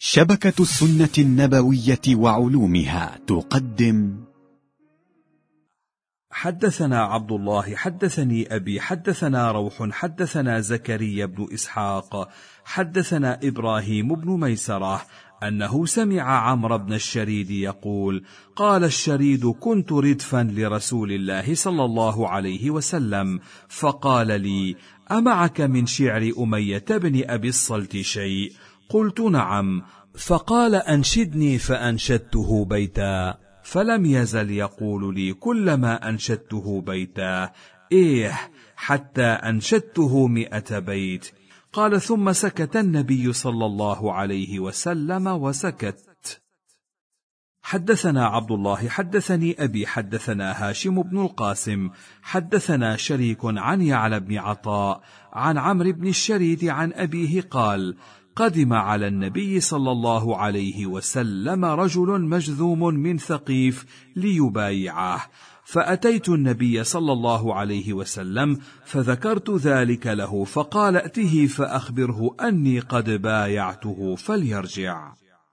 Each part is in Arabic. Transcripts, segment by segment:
شبكة السنة النبوية وعلومها تقدم. حدثنا عبد الله حدثني أبي حدثنا روح حدثنا زكريا بن إسحاق حدثنا إبراهيم بن ميسرة أنه سمع عمرو بن الشريد يقول: قال الشريد: كنت ردفا لرسول الله صلى الله عليه وسلم، فقال لي: أمعك من شعر أمية بن أبي الصلت شيء؟ قلت: نعم. فقال: أنشدني، فأنشدته بيتا، فلم يزل يقول لي كلما أنشدته بيتا: إيه، حتى أنشدته 100 بيت. قال: ثم سكت النبي صلى الله عليه وسلم وسكت. حدثنا عبد الله حدثني أبي حدثنا هاشم بن القاسم حدثنا شريك عن يعلى بن عطاء عن عمرو بن الشريد عن أبيه قال: قدم على النبي صلى الله عليه وسلم رجل مجذوم من ثقيف ليبايعه، فأتيت النبي صلى الله عليه وسلم فذكرت ذلك له، فقال: ائته فأخبره أني قد بايعته فليرجع.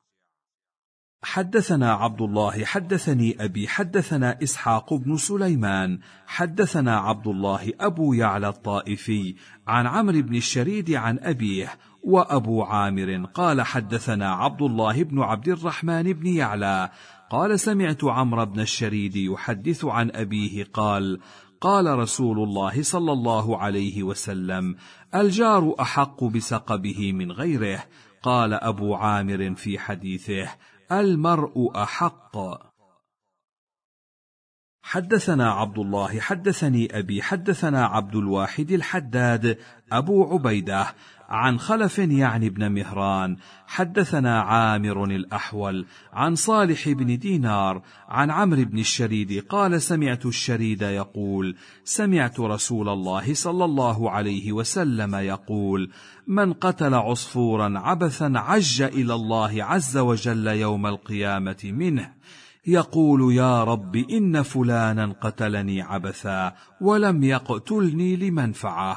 حدثنا عبد الله حدثني أبي حدثنا إسحاق بن سليمان حدثنا عبد الله أبو يعلى الطائفي عن عمرو بن الشريد عن أبيه وأبو عامر قال: حدثنا عبد الله بن عبد الرحمن بن يعلى قال: سمعت عمرو بن الشريد يحدث عن أبيه قال: قال رسول الله صلى الله عليه وسلم: الجار أحق بسقبه من غيره. قال أبو عامر في حديثه: المرء أحق. حدثنا عبد الله حدثني أبي حدثنا عبد الواحد الحداد أبو عبيدة عن خلف يعني بن مهران حدثنا عامر الأحول عن صالح بن دينار عن عمرو بن الشريد قال: سمعت الشريد يقول: سمعت رسول الله صلى الله عليه وسلم يقول: من قتل عصفورا عبثا عج إلى الله عز وجل يوم القيامة منه، يقول: يا رب إن فلانا قتلني عبثا ولم يقتلني لمنفعه.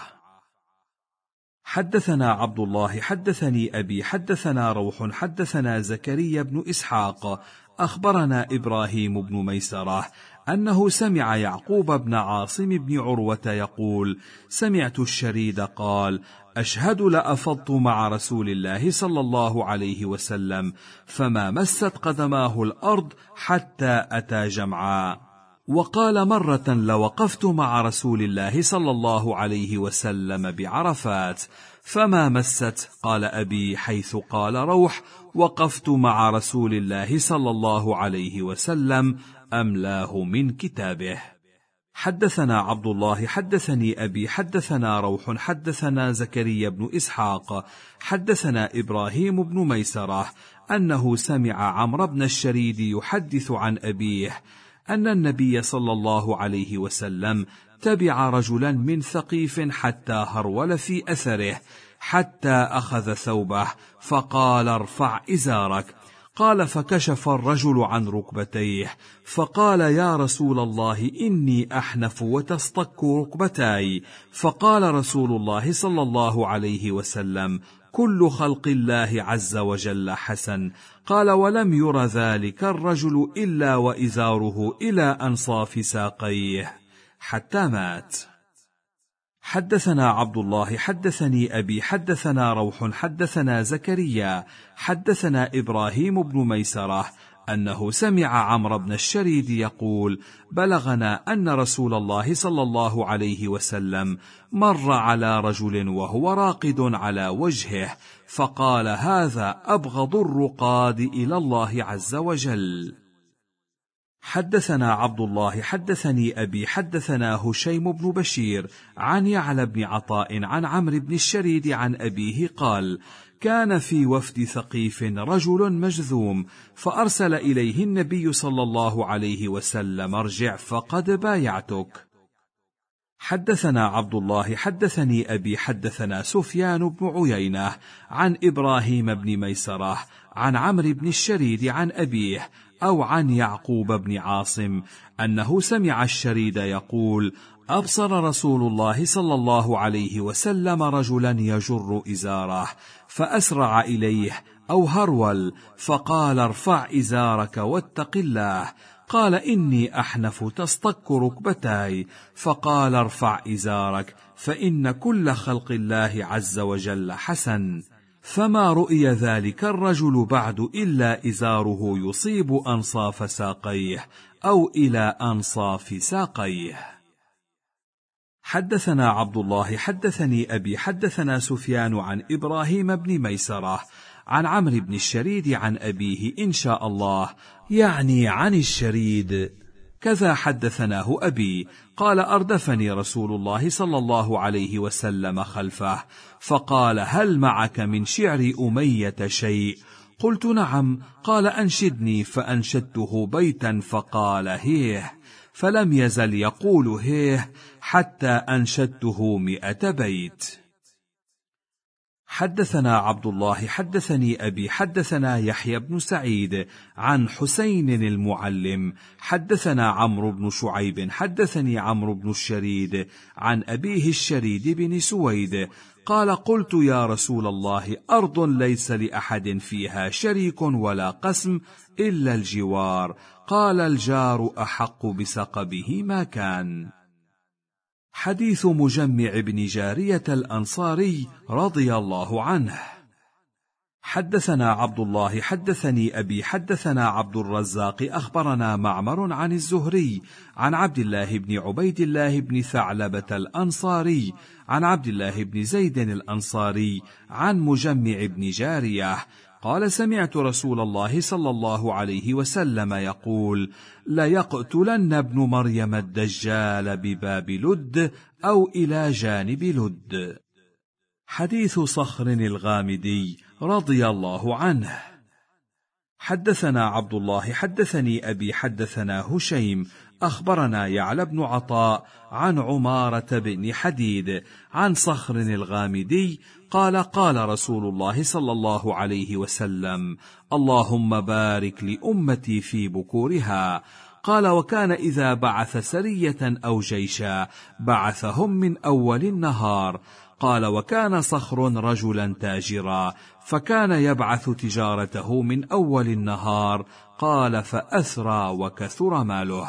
حدثنا عبد الله حدثني أبي حدثنا روح حدثنا زكريا بن إسحاق أخبرنا إبراهيم بن ميسرة أنه سمع يعقوب بن عاصم بن عروة يقول: سمعت الشريد قال: أشهد لأفضت مع رسول الله صلى الله عليه وسلم فما مست قدماه الأرض حتى أتى جمعا. وقال: مرة لوقفت مع رسول الله صلى الله عليه وسلم بعرفات فما مست، قال أبي، حيث قال روح: وقفت مع رسول الله صلى الله عليه وسلم أملاه من كتابه. حدثنا عبد الله حدثني أبي حدثنا روح حدثنا زكريا بن إسحاق حدثنا إبراهيم بن ميسرة أنه سمع عمرو بن الشريد يحدث عن أبيه أن النبي صلى الله عليه وسلم تبع رجلا من ثقيف حتى هرول في أثره حتى أخذ ثوبه فقال: ارفع إزارك. قال: فكشف الرجل عن ركبتيه فقال: يا رسول الله إني أحنف وتصطك ركبتاي. فقال رسول الله صلى الله عليه وسلم: كل خلق الله عز وجل حسن. قال: ولم ير ذلك الرجل إلا وإزاره إلى أنصاف ساقيه حتى مات. حدثنا عبد الله حدثني أبي حدثنا روح حدثنا زكريا حدثنا إبراهيم بن ميسرة أنه سمع عمرو بن الشريد يقول: بلغنا أن رسول الله صلى الله عليه وسلم مر على رجل وهو راقد على وجهه فقال: هذا أبغض الرقاد إلى الله عز وجل. حدثنا عبد الله حدثني أبي حدثنا هشيم بن بشير عن يعلى بن عطاء عن عمرو بن الشريد عن أبيه قال: كان في وفد ثقيف رجل مجذوم فأرسل إليه النبي صلى الله عليه وسلم: ارجع فقد بايعتك. حدثنا عبد الله حدثني أبي حدثنا سفيان بن عيينة عن إبراهيم بن ميسرة عن عمرو بن الشريد عن أبيه أو عن يعقوب بن عاصم أنه سمع الشريد يقول: أبصر رسول الله صلى الله عليه وسلم رجلا يجر إزاره فأسرع إليه أو هرول، فقال: ارفع إزارك واتق الله. قال: إني أحنف تصطك ركبتاي. فقال: ارفع إزارك، فإن كل خلق الله عز وجل حسن. فما رؤي ذلك الرجل بعد إلا إزاره يصيب أنصاف ساقيه أو إلى أنصاف ساقيه. حدثنا عبد الله حدثني أبي حدثنا سفيان عن إبراهيم بن ميسرة عن عمرو بن الشريد عن أبيه إن شاء الله، يعني عن الشريد. كذا حدثناه أبي قال: أردفني رسول الله صلى الله عليه وسلم خلفه، فقال: هل معك من شعر أمية شيء؟ قلت: نعم. قال: أنشدني. فأنشدته بيتا، فقال: هيه. فلم يزل يقول هيه حتى أنشدته 100 بيت. حدثنا عبد الله حدثني أبي حدثنا يحيى بن سعيد عن حسين المعلم حدثنا عمرو بن شعيب حدثني عمرو بن الشريد عن أبيه الشريد بن سويد قال: قلت: يا رسول الله، أرض ليس لأحد فيها شريك ولا قسم إلا الجوار. قال: الجار أحق بسقبه ما كان. حديث مجمع بن جارية الأنصاري رضي الله عنه. حدثنا عبد الله حدثني أبي حدثنا عبد الرزاق أخبرنا معمر عن الزهري عن عبد الله بن عبيد الله بن ثعلبة الأنصاري عن عبد الله بن زيد الأنصاري عن مجمع بن جارية قال: سمعت رسول الله صلى الله عليه وسلم يقول: ليقتلن ابن مريم الدجال بباب لد أو إلى جانب لد. حديث صخر الغامدي رضي الله عنه. حدثنا عبد الله حدثني أبي حدثنا هشيم أخبرنا يعلى بن عطاء عن عمارة بن حديد عن صخر الغامدي قال: قال رسول الله صلى الله عليه وسلم: اللهم بارك لأمتي في بكورها. قال: وكان إذا بعث سرية أو جيشا بعثهم من أول النهار. قال: وكان صخر رجلا تاجرا، فكان يبعث تجارته من أول النهار. قال: فأثرى وكثر ماله.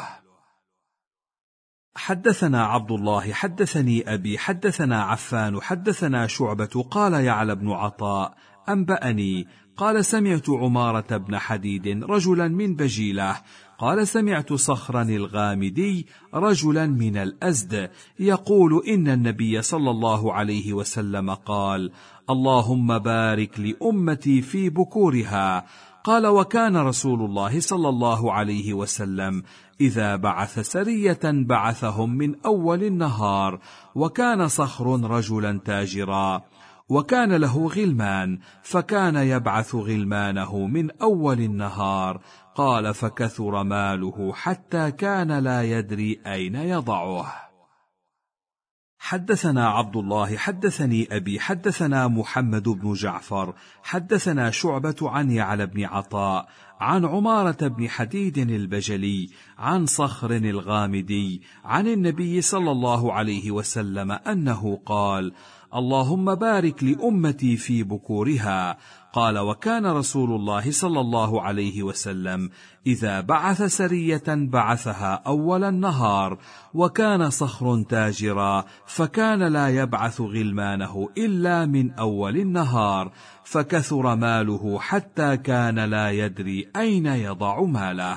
حدثنا عبد الله حدثني أبي حدثنا عفان حدثنا شعبة قال: يعلى بن عطاء أنبأني قال: سمعت عمارة بن حديد رجلا من بجيلة قال: سمعت صخرا الغامدي رجلا من الأزد يقول: إن النبي صلى الله عليه وسلم قال: اللهم بارك لأمتي في بكورها. قال: وكان رسول الله صلى الله عليه وسلم إذا بعث سرية بعثهم من أول النهار. وكان صخر رجلا تاجرا، وكان له غلمان، فكان يبعث غلمانه من أول النهار. قال: فكثر ماله حتى كان لا يدري أين يضعه. حدثنا عبد الله حدثني أبي حدثنا محمد بن جعفر حدثنا شعبة عن يعلى بن عطاء عن عمارة بن حديد البجلي عن صخر الغامدي عن النبي صلى الله عليه وسلم أنه قال: اللهم بارك لأمتي في بكورها. قال: وكان رسول الله صلى الله عليه وسلم إذا بعث سرية بعثها أول النهار. وكان صخر تاجرا، فكان لا يبعث غلمانه إلا من أول النهار، فكثر ماله حتى كان لا يدري أين يضع ماله.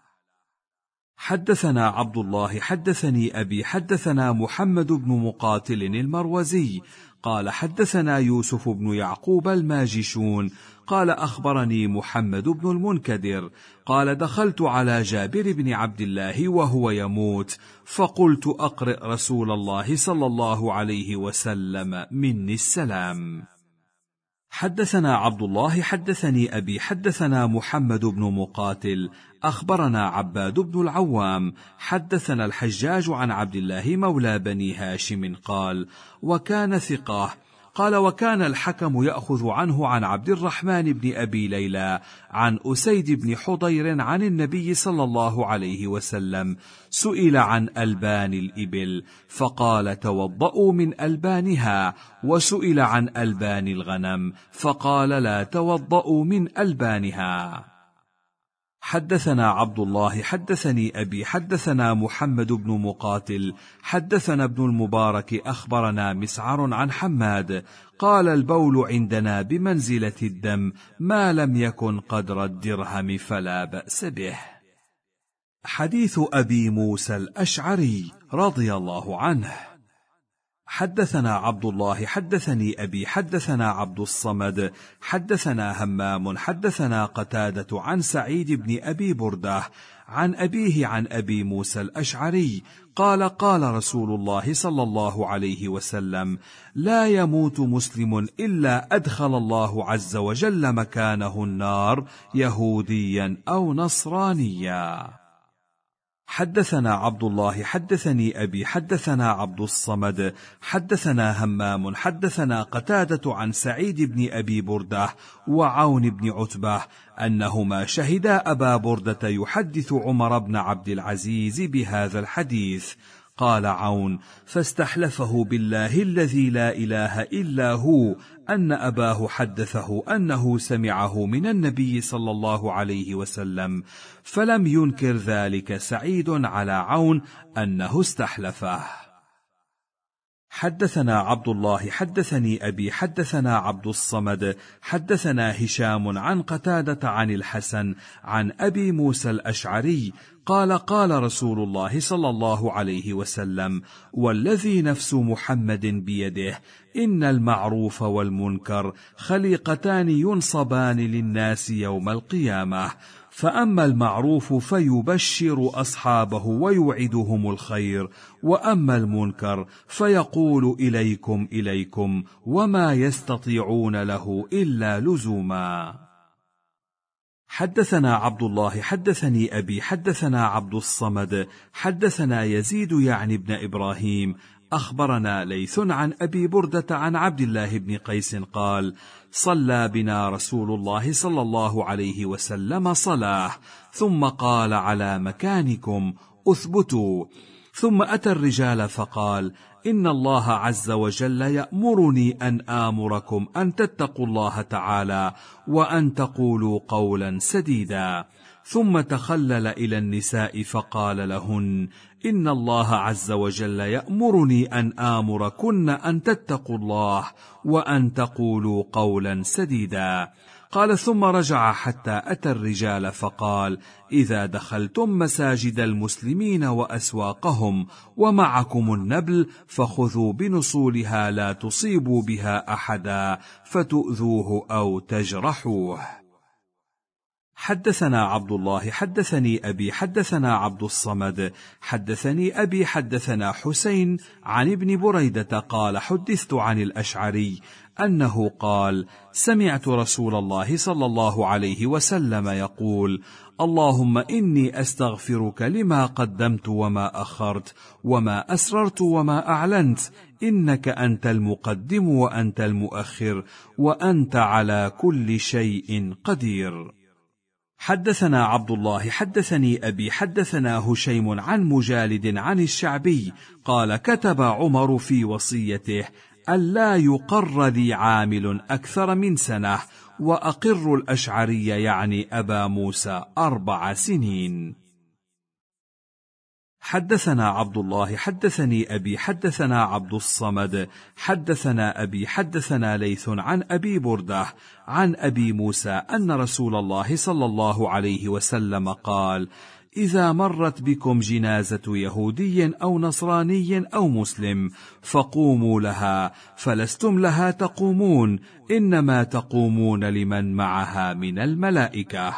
حدثنا عبد الله حدثني أبي حدثنا محمد بن مقاتل المروزي قال: حدثنا يوسف بن يعقوب الماجشون قال: أخبرني محمد بن المنكدر قال: دخلت على جابر بن عبد الله وهو يموت، فقلت: أقرئ رسول الله صلى الله عليه وسلم مني السلام. حدثنا عبد الله حدثني أبي حدثنا محمد بن مقاتل أخبرنا عباد بن العوام حدثنا الحجاج عن عبد الله مولى بني هاشم قال: وكان ثقة. قال: وكان الحكم يأخذ عنه عن عبد الرحمن بن أبي ليلى عن أسيد بن حضير عن النبي صلى الله عليه وسلم. سئل عن ألبان الإبل فقال: توضؤوا من ألبانها، وسئل عن ألبان الغنم فقال: لا توضؤوا من ألبانها. حدثنا عبد الله حدثني أبي حدثنا محمد بن مقاتل حدثنا ابن المبارك أخبرنا مسعر عن حماد قال: البول عندنا بمنزلة الدم ما لم يكن قدر الدرهم فلا بأس به. حديث أبي موسى الأشعري رضي الله عنه. حدثنا عبد الله حدثني أبي حدثنا عبد الصمد حدثنا همام حدثنا قتادة عن سعيد بن أبي بردة عن أبيه عن أبي موسى الأشعري قال: قال رسول الله صلى الله عليه وسلم: لا يموت مسلم إلا أدخل الله عز وجل مكانه النار يهوديا أو نصرانيا. حدثنا عبد الله حدثني أبي حدثنا عبد الصمد حدثنا همام حدثنا قتادة عن سعيد بن أبي بردة وعون بن عتبة أنهما شهدا أبا بردة يحدث عمر بن عبد العزيز بهذا الحديث. قال عون: فاستحلفه بالله الذي لا إله إلا هو أن أباه حدثه أنه سمعه من النبي صلى الله عليه وسلم، فلم ينكر ذلك سعيد على عون أنه استحلفه. حدثنا عبد الله حدثني أبي حدثنا عبد الصمد حدثنا هشام عن قتادة عن الحسن عن أبي موسى الأشعري قال: قال رسول الله صلى الله عليه وسلم: والذي نفس محمد بيده إن المعروف والمنكر خليقتان ينصبان للناس يوم القيامة، فأما المعروف فيبشر أصحابه ويوعدهم الخير، وأما المنكر فيقول إليكم إليكم وما يستطيعون له إلا لزوما. حدثنا عبد الله حدثني أبي حدثنا عبد الصمد حدثنا يزيد يعني ابن إبراهيم أخبرنا ليث عن أبي بردة عن عبد الله بن قيس قال: صلى بنا رسول الله صلى الله عليه وسلم صلاة، ثم قال: على مكانكم أثبتوا. ثم أتى الرجال فقال: إن الله عز وجل يأمرني أن آمركم أن تتقوا الله تعالى وأن تقولوا قولا سديدا. ثم تخلل إلى النساء فقال لهن: إن الله عز وجل يأمرني أن آمركن أن تتقوا الله وأن تقولوا قولا سديدا. قال: ثم رجع حتى أتى الرجال فقال: إذا دخلتم مساجد المسلمين وأسواقهم ومعكم النبل فخذوا بنصولها لا تصيبوا بها أحدا فتؤذوه أو تجرحوه. حدثنا عبد الله حدثني أبي حدثنا عبد الصمد حدثني أبي حدثنا حسين عن ابن بريدة قال: حدثت عن الأشعري أنه قال: سمعت رسول الله صلى الله عليه وسلم يقول: اللهم إني أستغفرك لما قدمت وما أخرت وما أسررت وما أعلنت، إنك أنت المقدم وأنت المؤخر وأنت على كل شيء قدير. حدثنا عبد الله حدثني أبي حدثنا هشيم عن مجالد عن الشعبي قال: كتب عمر في وصيته ألا يقر لي عامل أكثر من سنة، وأقر الأشعري يعني أبا موسى 4 سنين. حدثنا عبد الله حدثني أبي حدثنا عبد الصمد حدثنا أبي حدثنا ليث عن أبي بردة عن أبي موسى أن رسول الله صلى الله عليه وسلم قال: إذا مرت بكم جنازة يهودي أو نصراني أو مسلم فقوموا لها، فلستم لها تقومون، إنما تقومون لمن معها من الملائكة.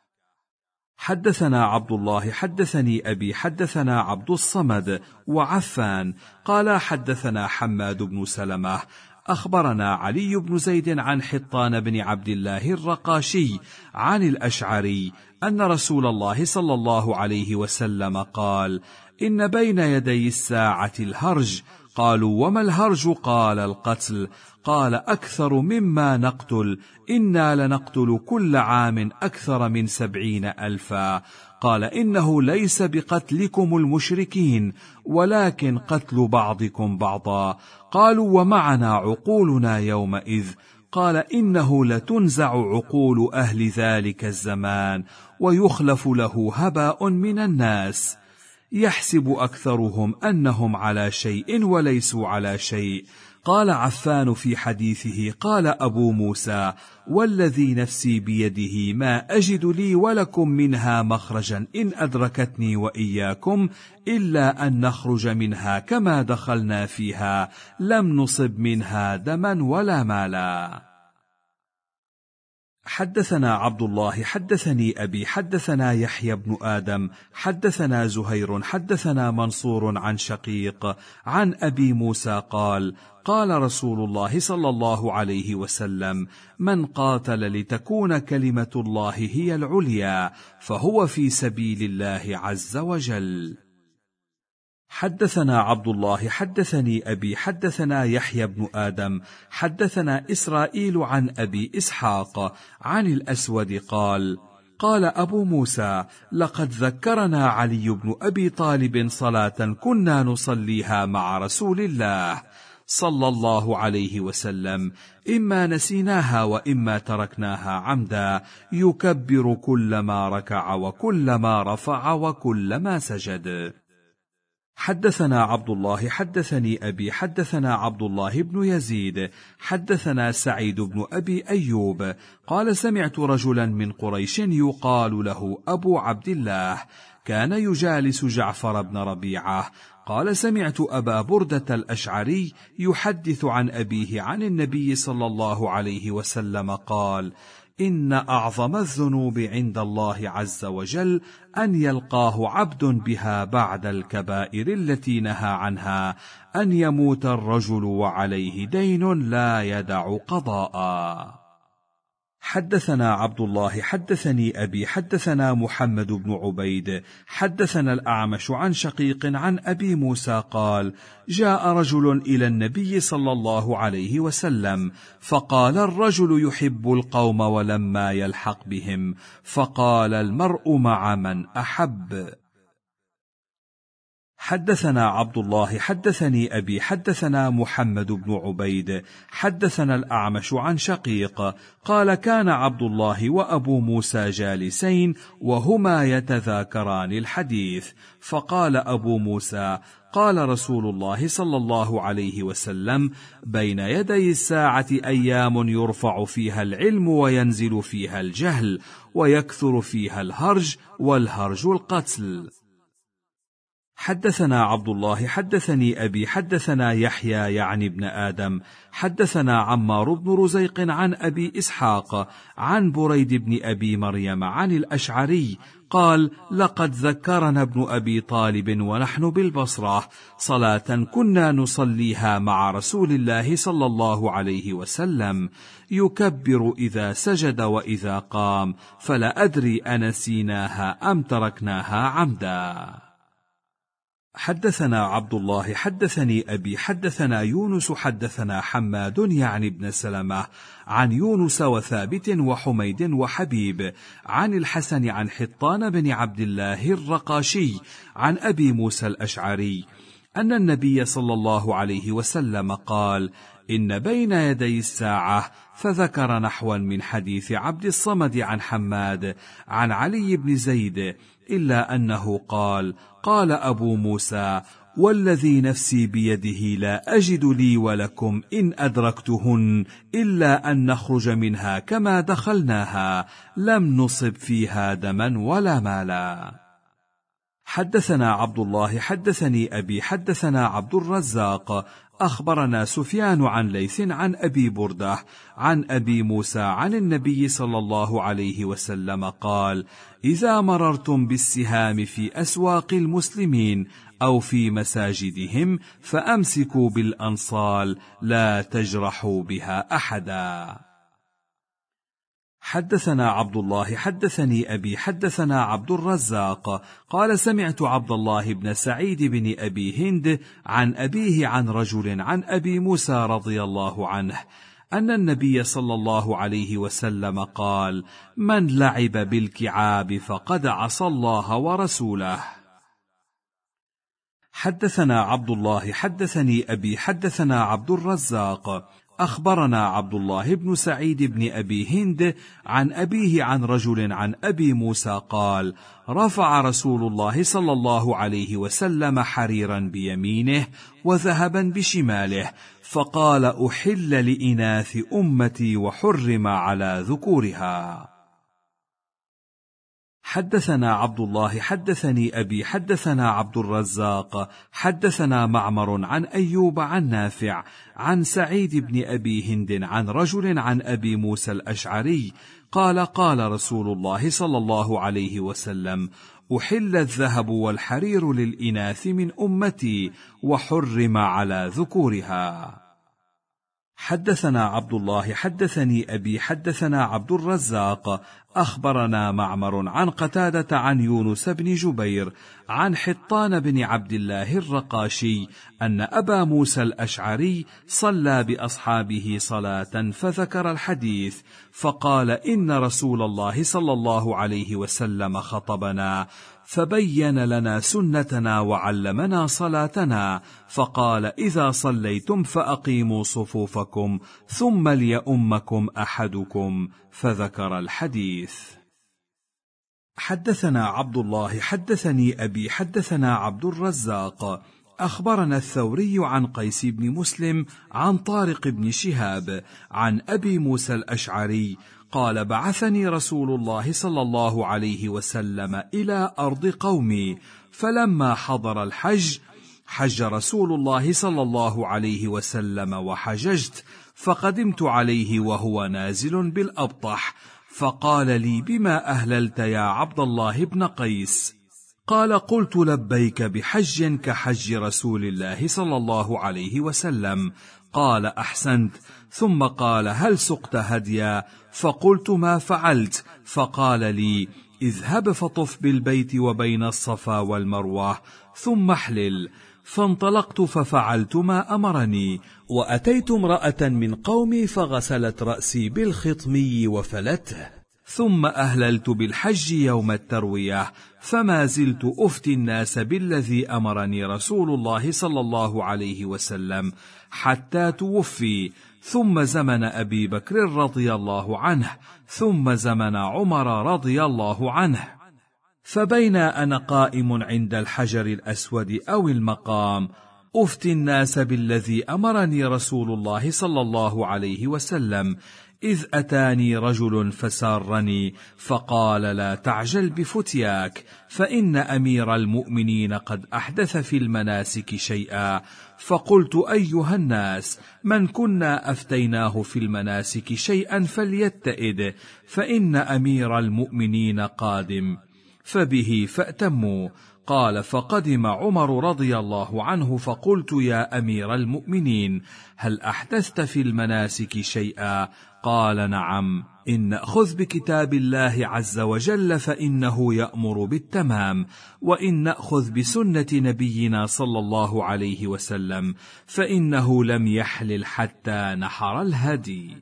حدثنا عبد الله حدثني أبي حدثنا عبد الصمد وعفان قال: حدثنا حماد بن سلمة أخبرنا علي بن زيد عن حطان بن عبد الله الرقاشي عن الأشعري أن رسول الله صلى الله عليه وسلم قال: إن بين يدي الساعة الهرج. قالوا: وما الهرج؟ قال: القتل. قال: أكثر مما نقتل، إنا لنقتل كل عام أكثر من 70,000. قال: إنه ليس بقتلكم المشركين، ولكن قتل بعضكم بعضا. قالوا: ومعنا عقولنا يومئذ. قال: إنه لتنزع عقول أهل ذلك الزمان، ويخلف له هباء من الناس، يحسب أكثرهم أنهم على شيء وليسوا على شيء. قال عفان في حديثه: قال أبو موسى: والذي نفسي بيده ما أجد لي ولكم منها مخرجا إن أدركتني وإياكم، إلا أن نخرج منها كما دخلنا فيها، لم نصب منها دما ولا مالا. حدثنا عبد الله حدثني أبي حدثنا يحيى بن آدم حدثنا زهير حدثنا منصور عن شقيق عن أبي موسى قال: قال رسول الله صلى الله عليه وسلم: من قاتل لتكون كلمة الله هي العليا فهو في سبيل الله عز وجل. حدثنا عبد الله حدثني أبي حدثنا يحيى بن آدم حدثنا إسرائيل عن أبي إسحاق عن الأسود قال: قال أبو موسى: لقد ذكرنا علي بن أبي طالب صلاة كنا نصليها مع رسول الله صلى الله عليه وسلم، إما نسيناها وإما تركناها عمدا، يكبر كلما ركع وكلما رفع وكلما سجد. حدثنا عبد الله حدثني أبي حدثنا عبد الله بن يزيد حدثنا سعيد بن أبي أيوب قال: سمعت رجلا من قريش يقال له أبو عبد الله، كان يجالس جعفر بن ربيعة، قال: سمعت أبا بردة الأشعري يحدث عن أبيه عن النبي صلى الله عليه وسلم قال: إن أعظم الذنوب عند الله عز وجل أن يلقاه عبد بها بعد الكبائر التي نهى عنها، أن يموت الرجل وعليه دين لا يدع قضاء. حدثنا عبد الله حدثني أبي حدثنا محمد بن عبيد حدثنا الأعمش عن شقيق عن أبي موسى قال: جاء رجل إلى النبي صلى الله عليه وسلم، فقال: الرجل يحب القوم ولما يلحق بهم، فقال: المرء مع من أحب. حدثنا عبد الله حدثني أبي حدثنا محمد بن عبيد حدثنا الأعمش عن شقيق قال: كان عبد الله وأبو موسى جالسين وهما يتذاكران الحديث، فقال أبو موسى: قال رسول الله صلى الله عليه وسلم: بين يدي الساعة أيام يرفع فيها العلم وينزل فيها الجهل، ويكثر فيها الهرج، والهرج القتل. حدثنا عبد الله حدثني أبي حدثنا يحيى يعني ابن آدم حدثنا عمار بن رزيق عن أبي إسحاق عن بريد بن أبي مريم عن الأشعري قال: لقد ذكرنا ابن أبي طالب ونحن بالبصرة صلاة كنا نصليها مع رسول الله صلى الله عليه وسلم، يكبر إذا سجد وإذا قام، فلا أدري أنسيناها أم تركناها عمدا. حدثنا عبد الله حدثني أبي حدثنا يونس حدثنا حماد يعني ابن سلمة عن يونس وثابت وحميد وحبيب عن الحسن عن حطان بن عبد الله الرقاشي عن أبي موسى الأشعري أن النبي صلى الله عليه وسلم قال: إن بين يدي الساعة، فذكر نحوا من حديث عبد الصمد عن حماد عن علي بن زيد، إلا أنه قال: قال أبو موسى: والذي نفسي بيده لا أجد لي ولكم إن أدركتهن إلا أن نخرج منها كما دخلناها، لم نصب فيها دما ولا مالا. حدثنا عبد الله حدثني أبي حدثنا عبد الرزاق أخبرنا سفيان عن ليث عن أبي بردة عن أبي موسى عن النبي صلى الله عليه وسلم قال: إذا مررتم بالسهام في أسواق المسلمين أو في مساجدهم فأمسكوا بالأنصال، لا تجرحوا بها أحدا. حدثنا عبد الله حدثني أبي حدثنا عبد الرزاق قال سمعت عبد الله بن سعيد بن أبي هند عن أبيه عن رجل عن أبي موسى رضي الله عنه أن النبي صلى الله عليه وسلم قال: من لعب بالكعاب فقد عصى الله ورسوله. حدثنا عبد الله حدثني أبي حدثنا عبد الرزاق أخبرنا عبد الله بن سعيد بن أبي هند عن أبيه عن رجل عن أبي موسى قال: رفع رسول الله صلى الله عليه وسلم حريرا بيمينه وذهبا بشماله، فقال: أحل لإناث أمتي وحرم على ذكورها. حدثنا عبد الله حدثني أبي حدثنا عبد الرزاق حدثنا معمر عن أيوب عن نافع عن سعيد بن أبي هند عن رجل عن أبي موسى الأشعري قال: قال رسول الله صلى الله عليه وسلم: أحل الذهب والحرير للإناث من أمتي وحرم على ذكورها. حدثنا عبد الله حدثني أبي حدثنا عبد الرزاق أخبرنا معمر عن قتادة عن يونس بن جبير عن حطان بن عبد الله الرقاشي أن أبا موسى الأشعري صلى بأصحابه صلاة فذكر الحديث، فقال: إن رسول الله صلى الله عليه وسلم خطبنا فبين لنا سنتنا وعلمنا صلاتنا، فقال: إذا صليتم فأقيموا صفوفكم ثم ليؤمكم أحدكم، فذكر الحديث. حدثنا عبد الله حدثني أبي حدثنا عبد الرزاق أخبرنا الثوري عن قيس بن مسلم عن طارق بن شهاب عن أبي موسى الأشعري قال: بعثني رسول الله صلى الله عليه وسلم إلى أرض قومي، فلما حضر الحج حج رسول الله صلى الله عليه وسلم وحججت، فقدمت عليه وهو نازل بالأبطح، فقال لي: بما أهللت يا عبد الله بن قيس؟ قال: قلت: لبيك بحج كحج رسول الله صلى الله عليه وسلم. قال: أحسنت. ثم قال: هل سقت هديا؟ فقلت: ما فعلت؟ فقال لي: اذهب فطف بالبيت وبين الصفا والمروة ثم احلل. فانطلقت ففعلت ما أمرني، وأتيت امرأة من قومي فغسلت رأسي بالخطمي وفلته، ثم أهللت بالحج يوم التروية، فما زلت أفتي الناس بالذي أمرني رسول الله صلى الله عليه وسلم حتى توفي، ثم زمن أبي بكر رضي الله عنه، ثم زمن عمر رضي الله عنه. فبين أنا قائم عند الحجر الأسود أو المقام أفتي الناس بالذي أمرني رسول الله صلى الله عليه وسلم، إذ أتاني رجل فسارني فقال: لا تعجل بفتياك، فإن أمير المؤمنين قد أحدث في المناسك شيئا. فقلت: أيها الناس، من كنا أفتيناه في المناسك شيئا فليتئد، فإن أمير المؤمنين قادم، فبه فأتموا. قال: فقدم عمر رضي الله عنه، فقلت: يا أمير المؤمنين، هل أحدثت في المناسك شيئا؟ قال: نعم، إن نأخذ بكتاب الله عز وجل فإنه يأمر بالتمام، وإن نأخذ بسنة نبينا صلى الله عليه وسلم فإنه لم يحلل حتى نحر الهدي.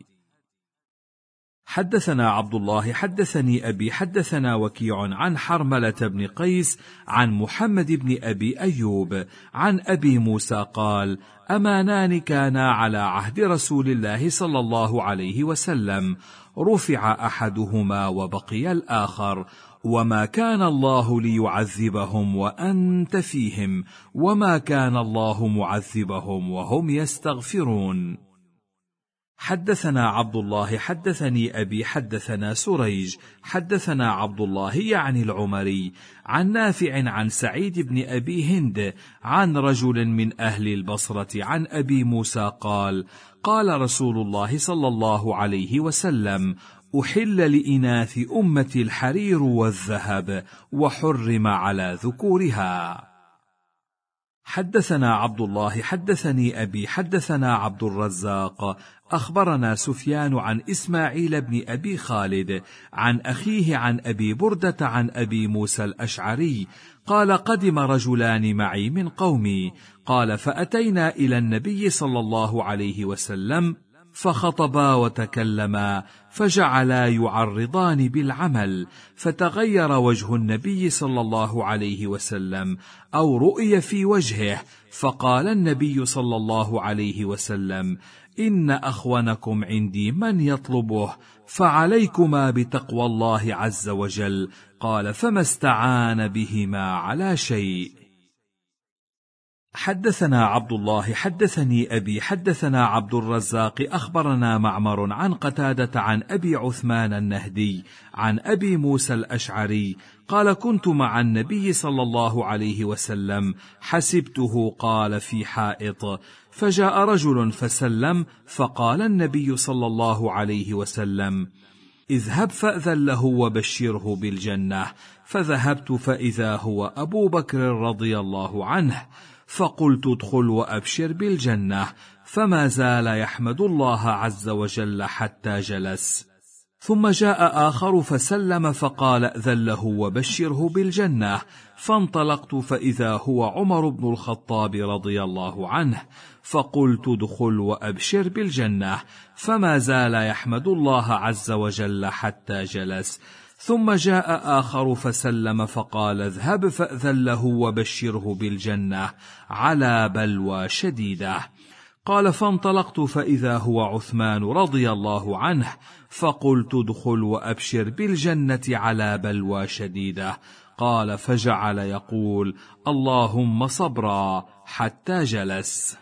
حدثنا عبد الله حدثني أبي حدثنا وكيع عن حرملة بن قيس عن محمد بن أبي أيوب عن أبي موسى قال: أمانان كانا على عهد رسول الله صلى الله عليه وسلم، رفع أحدهما وبقي الآخر، وما كان الله ليعذبهم وأنت فيهم، وما كان الله معذبهم وهم يستغفرون. حدثنا عبد الله حدثني أبي حدثنا سريج حدثنا عبد الله يعني العمري عن نافع عن سعيد بن أبي هند عن رجل من أهل البصرة عن أبي موسى قال: قال رسول الله صلى الله عليه وسلم: أحل لإناث أمتي الحرير والذهب وحرم على ذكورها. حدثنا عبد الله حدثني أبي حدثنا عبد الرزاق أخبرنا سفيان عن إسماعيل بن أبي خالد عن أخيه عن أبي بردة عن أبي موسى الأشعري قال قدم رجلان معي من قومي قال فأتينا إلى النبي صلى الله عليه وسلم فخطبا وتكلما فجعلا يعرضان بالعمل فتغير وجه النبي صلى الله عليه وسلم أو رؤي في وجهه فقال النبي صلى الله عليه وسلم إن أخونكم عندي من يطلبه فعليكما بتقوى الله عز وجل قال فما استعان بهما على شيء. حدثنا عبد الله حدثني أبي حدثنا عبد الرزاق أخبرنا معمر عن قتادة عن أبي عثمان النهدي عن أبي موسى الأشعري قال كنت مع النبي صلى الله عليه وسلم حسبته قال في حائط فجاء رجل فسلم فقال النبي صلى الله عليه وسلم اذهب فأذن له وبشره بالجنة فذهبت فإذا هو أبو بكر رضي الله عنه فقلت ادخل وأبشر بالجنة فما زال يحمد الله عز وجل حتى جلس ثم جاء آخر فسلم فقال ائذن له وبشره بالجنة فانطلقت فإذا هو عمر بن الخطاب رضي الله عنه فقلت ادخل وأبشر بالجنة فما زال يحمد الله عز وجل حتى جلس ثم جاء آخر فسلم فقال اذهب فأذن له وبشره بالجنة على بلوى شديدة قال فانطلقت فإذا هو عثمان رضي الله عنه فقلت ادخل وأبشر بالجنة على بلوى شديدة قال فجعل يقول اللهم صبرا حتى جلس.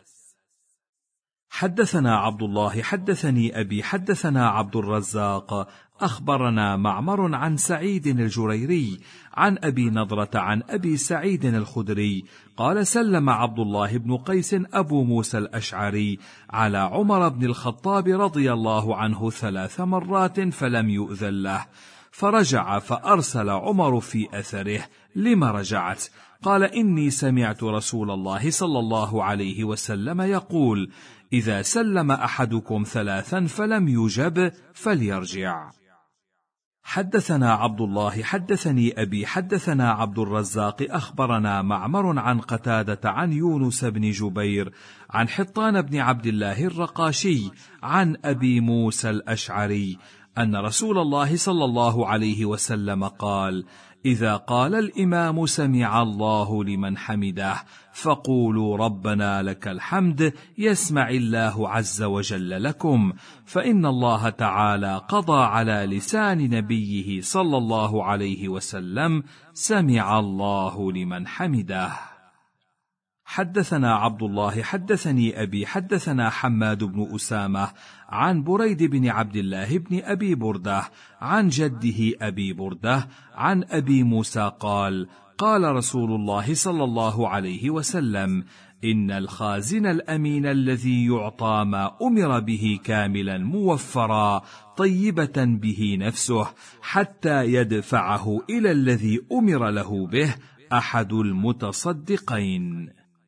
حدثنا عبد الله حدثني أبي حدثنا عبد الرزاق أخبرنا معمر عن سعيد الجريري عن أبي نضرة عن أبي سعيد الخدري قال سلم عبد الله بن قيس أبو موسى الأشعري على عمر بن الخطاب رضي الله عنه 3 مرات فلم يؤذن له فرجع فأرسل عمر في أثره لما رجعت قال إني سمعت رسول الله صلى الله عليه وسلم يقول إذا سلم أحدكم 3 فلم يجب فليرجع. حدثنا عبد الله حدثني أبي حدثنا عبد الرزاق أخبرنا معمر عن قتادة عن يونس بن جبير عن حطان بن عبد الله الرقاشي عن أبي موسى الأشعري أن رسول الله صلى الله عليه وسلم قال إذا قال الإمام سمع الله لمن حمده فقولوا ربنا لك الحمد يسمع الله عز وجل لكم فإن الله تعالى قضى على لسان نبيه صلى الله عليه وسلم سمع الله لمن حمده. حدثنا عبد الله حدثني أبي حدثنا حماد بن أسامة عن بريد بن عبد الله بن أبي بردة عن جده أبي بردة عن أبي موسى قال قال رسول الله صلى الله عليه وسلم إن الخازن الأمين الذي يعطى ما أمر به كاملا موفرا طيبة به نفسه حتى يدفعه إلى الذي أمر له به أحد المتصدقين.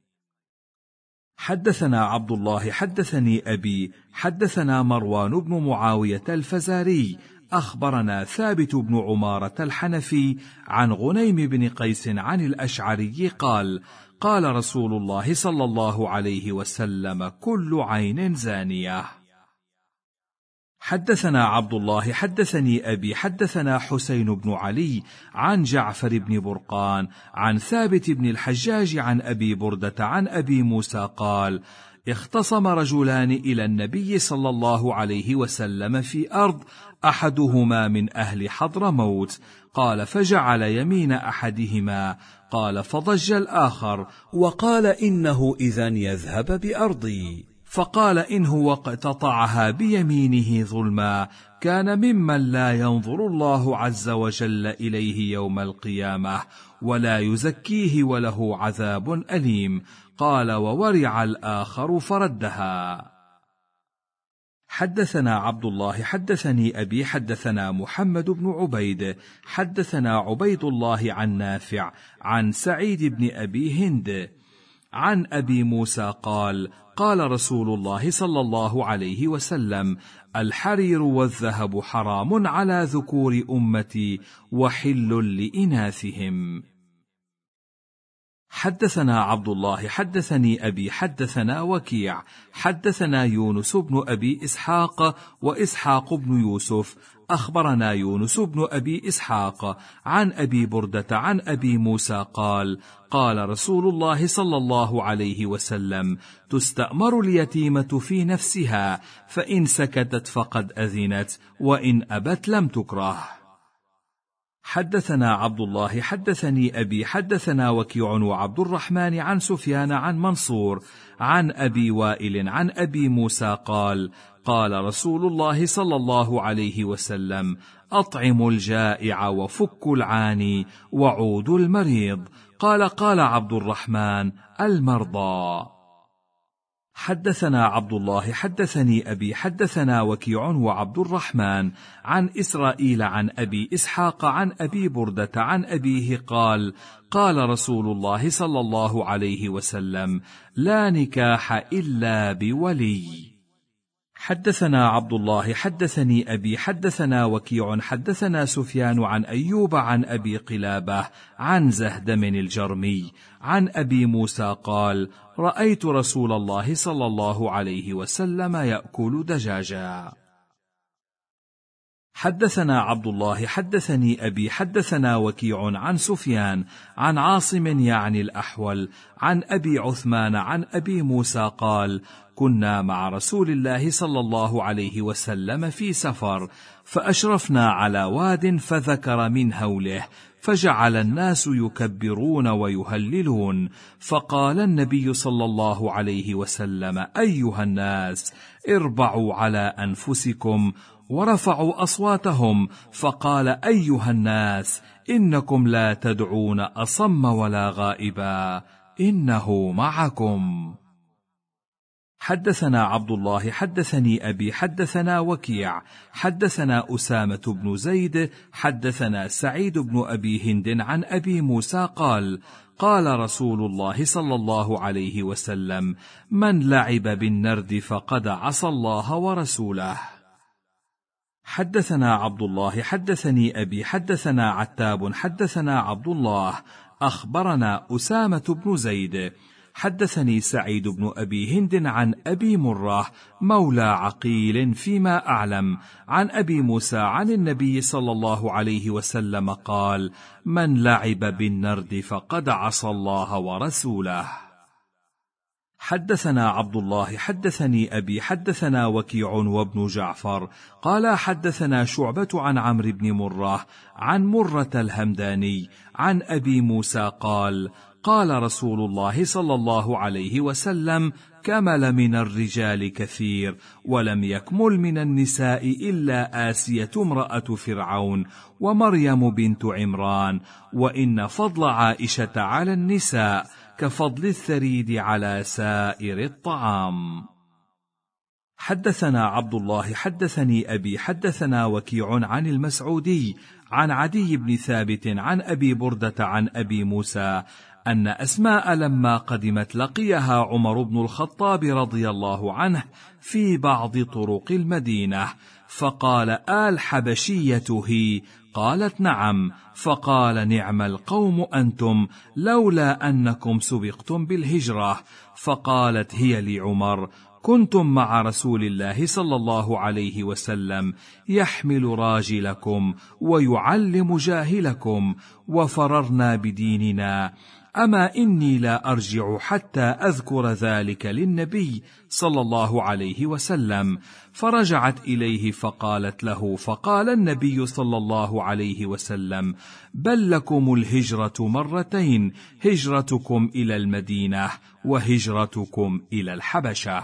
حدثنا عبد الله حدثني أبي حدثنا مروان بن معاوية الفزاري أخبرنا ثابت بن عمارة الحنفي عن غنيم بن قيس عن الأشعري قال قال رسول الله صلى الله عليه وسلم كل عين زانية. حدثنا عبد الله حدثني أبي حدثنا حسين بن علي عن جعفر بن برقان عن ثابت بن الحجاج عن أبي بردة عن أبي موسى قال اختصم رجلان إلى النبي صلى الله عليه وسلم في أرض أحدهما من أهل حضرموت قال فجعل يمين أحدهما قال فضج الآخر وقال إنه إذن يذهب بأرضي فقال إن هو اقتطعها بيمينه ظلما كان ممن لا ينظر الله عز وجل إليه يوم القيامة ولا يزكيه وله عذاب أليم قال وورع الآخر فردها. حدثنا عبد الله حدثني أبي حدثنا محمد بن عبيد حدثنا عبيد الله عن نافع عن سعيد بن أبي هند عن أبي موسى قال: قال رسول الله صلى الله عليه وسلم: الحرير والذهب حرام على ذكور أمتي وحل لإناثهم. حدثنا عبد الله حدثني أبي حدثنا وكيع حدثنا يونس بن أبي إسحاق وإسحاق بن يوسف أخبرنا يونس بن أبي إسحاق عن أبي بردة عن أبي موسى قال: قال رسول الله صلى الله عليه وسلم: تستأمر اليتيمة في نفسها، فإن سكتت فقد أذنت، وإن أبت لم تكره. حدثنا عبد الله حدثني أبي حدثنا وكيع وعبد الرحمن عن سفيان عن منصور عن أبي وائل عن أبي موسى قال: قال رسول الله صلى الله عليه وسلم: أطعموا الجائع وفكوا العاني وعودوا المريض. قال عبد الرحمن: المرضى. حدثنا عبد الله حدثني أبي حدثنا وكيع وعبد الرحمن عن إسرائيل عن أبي إسحاق عن أبي بردة عن أبيه قال: قال رسول الله صلى الله عليه وسلم: لا نكاح إلا بولي. حدثنا عبد الله حدثني أبي حدثنا وكيع حدثنا سفيان عن أيوب عن أبي قلابة عن زهدم الجرمي عن أبي موسى قال: رأيت رسول الله صلى الله عليه وسلم يأكل دجاجا. حدثنا عبد الله حدثني أبي حدثنا وكيع عن سفيان عن عاصم يعني الأحول عن أبي عثمان عن أبي موسى قال: كنا مع رسول الله صلى الله عليه وسلم في سفر، فأشرفنا على واد فذكر من هوله، فجعل الناس يكبرون ويهللون، فقال النبي صلى الله عليه وسلم: أيها الناس، اربعوا على أنفسكم، ورفعوا أصواتهم، فقال: أيها الناس، إنكم لا تدعون أصم ولا غائبا، إنه معكم. حدثنا عبد الله حدثني أبي حدثنا وكيع حدثنا أسامة بن زيد حدثنا سعيد بن أبي هند عن أبي موسى قال: قال رسول الله صلى الله عليه وسلم: من لعب بالنرد فقد عصى الله ورسوله. حدثنا عبد الله حدثني أبي حدثنا عتاب حدثنا عبد الله أخبرنا أسامة بن زيد حدثني سعيد بن أبي هند عن أبي مرة مولى عقيل فيما أعلم عن أبي موسى عن النبي صلى الله عليه وسلم قال: من لعب بالنرد فقد عصى الله ورسوله. حدثنا عبد الله حدثني أبي حدثنا وكيع وابن جعفر قال حدثنا شعبة عن عمرو بن مرة عن مرة الهمداني عن أبي موسى قال: قال رسول الله صلى الله عليه وسلم: كمل من الرجال كثير، ولم يكمل من النساء إلا آسية امرأة فرعون ومريم بنت عمران، وإن فضل عائشة على النساء كفضل الثريد على سائر الطعام. حدثنا عبد الله حدثني أبي حدثنا وكيع عن المسعودي عن عدي بن ثابت عن أبي بردة عن أبي موسى أن أسماء لما قدمت لقيها عمر بن الخطاب رضي الله عنه في بعض طرق المدينة، فقال: الحبشية هي؟ قالت: نعم. فقال: نعم القوم أنتم، لولا أنكم سبقتم بالهجرة. فقالت هي لعمر: كنتم مع رسول الله صلى الله عليه وسلم يحمل راجلكم ويعلم جاهلكم، وفررنا بديننا، أما إني لا أرجع حتى أذكر ذلك للنبي صلى الله عليه وسلم. فرجعت إليه فقالت له، فقال النبي صلى الله عليه وسلم: بل لكم الهجرة مرتين، هجرتكم إلى المدينة وهجرتكم إلى الحبشة.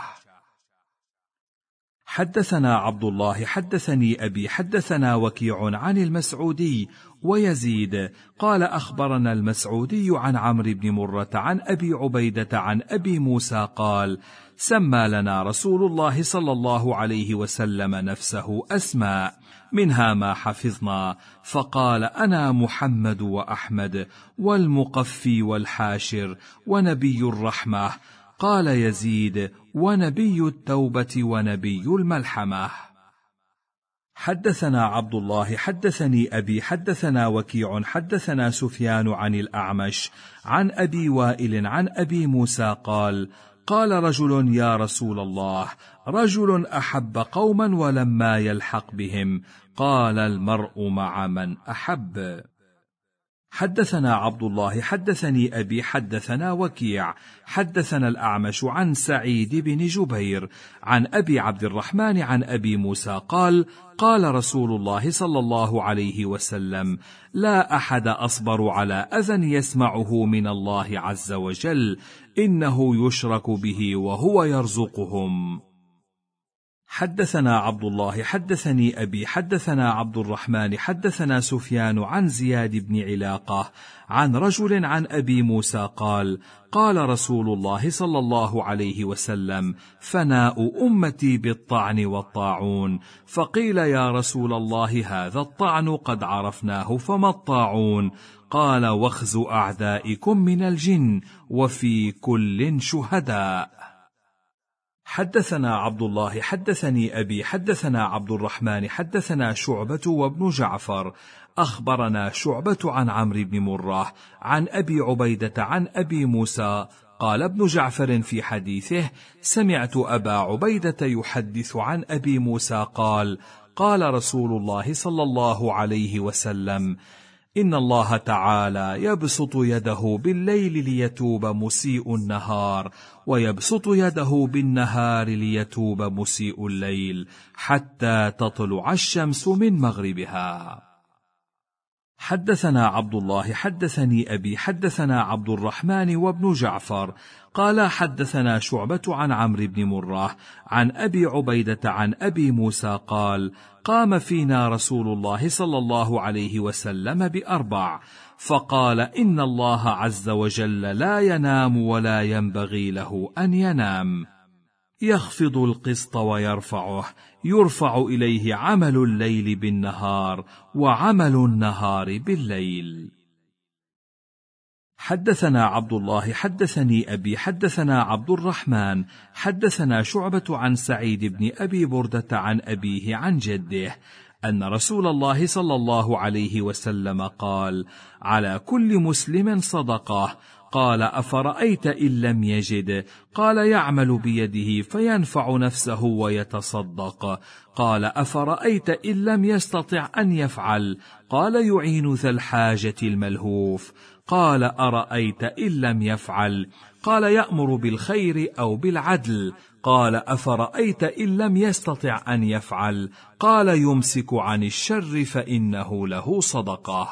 حدثنا عبد الله حدثني أبي حدثنا وكيع عن المسعودي ويزيد قال أخبرنا المسعودي عن عمرو بن مرة عن أبي عبيدة عن أبي موسى قال: سمى لنا رسول الله صلى الله عليه وسلم نفسه أسماء، منها ما حفظنا، فقال: أنا محمد وأحمد والمقفي والحاشر ونبي الرحمة. قال يزيد: ونبي التوبة ونبي الملحمة. حدثنا عبد الله حدثني أبي حدثنا وكيع حدثنا سفيان عن الأعمش عن أبي وائل عن أبي موسى قال: قال رجل: يا رسول الله، رجل أحب قوما ولما يلحق بهم. قال: المرء مع من أحب. حدثنا عبد الله حدثني أبي حدثنا وكيع حدثنا الأعمش عن سعيد بن جبير عن أبي عبد الرحمن عن أبي موسى قال: قال رسول الله صلى الله عليه وسلم: لا أحد أصبر على أذى يسمعه من الله عز وجل، إنه يشرك به وهو يرزقهم. حدثنا عبد الله حدثني أبي حدثنا عبد الرحمن حدثنا سفيان عن زياد بن علاقة عن رجل عن أبي موسى قال: قال رسول الله صلى الله عليه وسلم: فناء أمتي بالطعن والطاعون. فقيل: يا رسول الله، هذا الطعن قد عرفناه، فما الطاعون؟ قال: وخز أعدائكم من الجن، وفي كل شهداء. حدثنا عبد الله حدثني أبي حدثنا عبد الرحمن حدثنا شعبة وابن جعفر أخبرنا شعبة عن عمرو بن مرة عن أبي عبيدة عن أبي موسى قال ابن جعفر في حديثه: سمعت أبا عبيدة يحدث عن أبي موسى قال: قال رسول الله صلى الله عليه وسلم: إن الله تعالى يبسط يده بالليل ليتوب مسيء النهار، ويبسط يده بالنهار ليتوب مسيء الليل، حتى تطلع الشمس من مغربها. حدثنا عبد الله حدثني أبي حدثنا عبد الرحمن وابن جعفر قال: حدثنا شعبة عن عمرو بن مرة عن أبي عبيدة عن أبي موسى قال: قام فينا رسول الله صلى الله عليه وسلم ب4، فقال: إن الله عز وجل لا ينام ولا ينبغي له أن ينام، يخفض القسط ويرفعه، يرفع إليه عمل الليل بالنهار وعمل النهار بالليل. حدثنا عبد الله حدثني أبي حدثنا عبد الرحمن حدثنا شعبة عن سعيد بن أبي بردة عن أبيه عن جده أن رسول الله صلى الله عليه وسلم قال: على كل مسلم صدقة. قال: أفرأيت إن لم يجد؟ قال: يعمل بيده فينفع نفسه ويتصدق. قال: أفرأيت إن لم يستطع أن يفعل؟ قال: يعين ذا الحاجة الملهوف. قال: أرأيت إن لم يفعل؟ قال: يأمر بالخير أو بالعدل. قال: أفرأيت إن لم يستطع أن يفعل؟ قال: يمسك عن الشر فإنه له صدقة.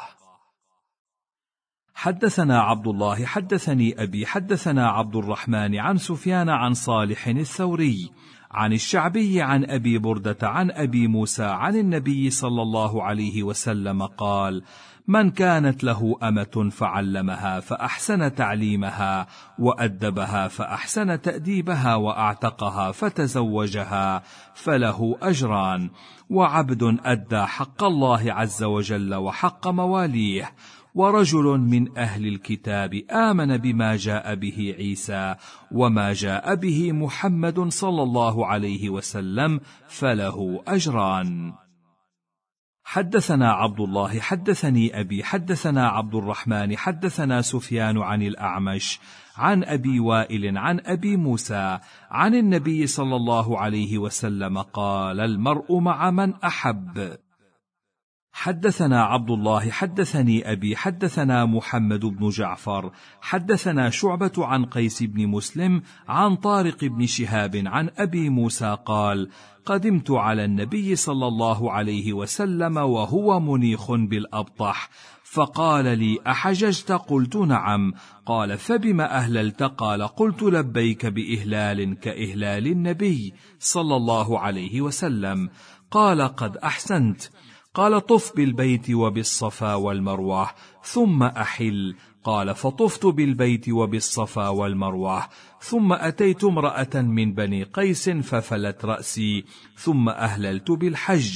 حدثنا عبد الله حدثني أبي حدثنا عبد الرحمن عن سفيان عن صالح الثوري عن الشعبي عن أبي بردة عن أبي موسى عن النبي صلى الله عليه وسلم قال: من كانت له أمة فعلمها فأحسن تعليمها وأدبها فأحسن تأديبها وأعتقها فتزوجها فله أجران، وعبد أدى حق الله عز وجل وحق مواليه، ورجل من أهل الكتاب آمن بما جاء به عيسى وما جاء به محمد صلى الله عليه وسلم فله أجران. حدثنا عبد الله حدثني أبي حدثنا عبد الرحمن حدثنا سفيان عن الأعمش عن أبي وائل عن أبي موسى عن النبي صلى الله عليه وسلم قال: المرء مع من أحب. حدثنا عبد الله حدثني أبي حدثنا محمد بن جعفر حدثنا شعبة عن قيس بن مسلم عن طارق بن شهاب عن أبي موسى قال: قدمت على النبي صلى الله عليه وسلم وهو منيخ بالأبطح، فقال لي: أحججت؟ قلت: نعم. قال: فبما أهللت؟ قال: قلت: لبيك بإهلال كإهلال النبي صلى الله عليه وسلم. قال: قد أحسنت. قال: طف بالبيت وبالصفا والمروة ثم أحل. قال: فطفت بالبيت وبالصفا والمروة، ثم أتيت امرأة من بني قيس ففلت رأسي، ثم أهللت بالحج.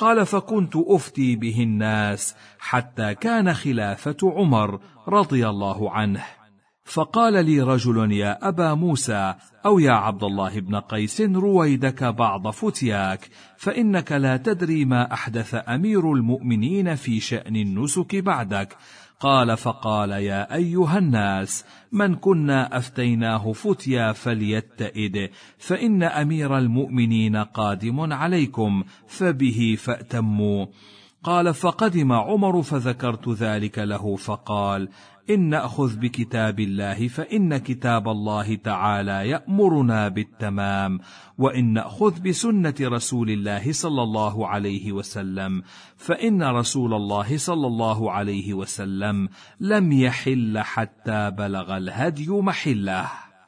قال: فكنت أفتي به الناس حتى كان خلافة عمر رضي الله عنه. فقال لي رجل: يا أبا موسى، أو يا عبد الله بن قيس، رويدك بعض فتياك، فإنك لا تدري ما أحدث أمير المؤمنين في شأن النسك بعدك. قال: فقال: يا أيها الناس، من كنا أفتيناه فتيا فليتئد، فإن أمير المؤمنين قادم عليكم، فبه فأتموا. قال: فقدم عمر فذكرت ذلك له، فقال: إن نأخذ بكتاب الله فإن كتاب الله تعالى يأمرنا بالتمام، وإن نأخذ بسنة رسول الله صلى الله عليه وسلم فإن رسول الله صلى الله عليه وسلم لم يحل حتى بلغ الهدي محله.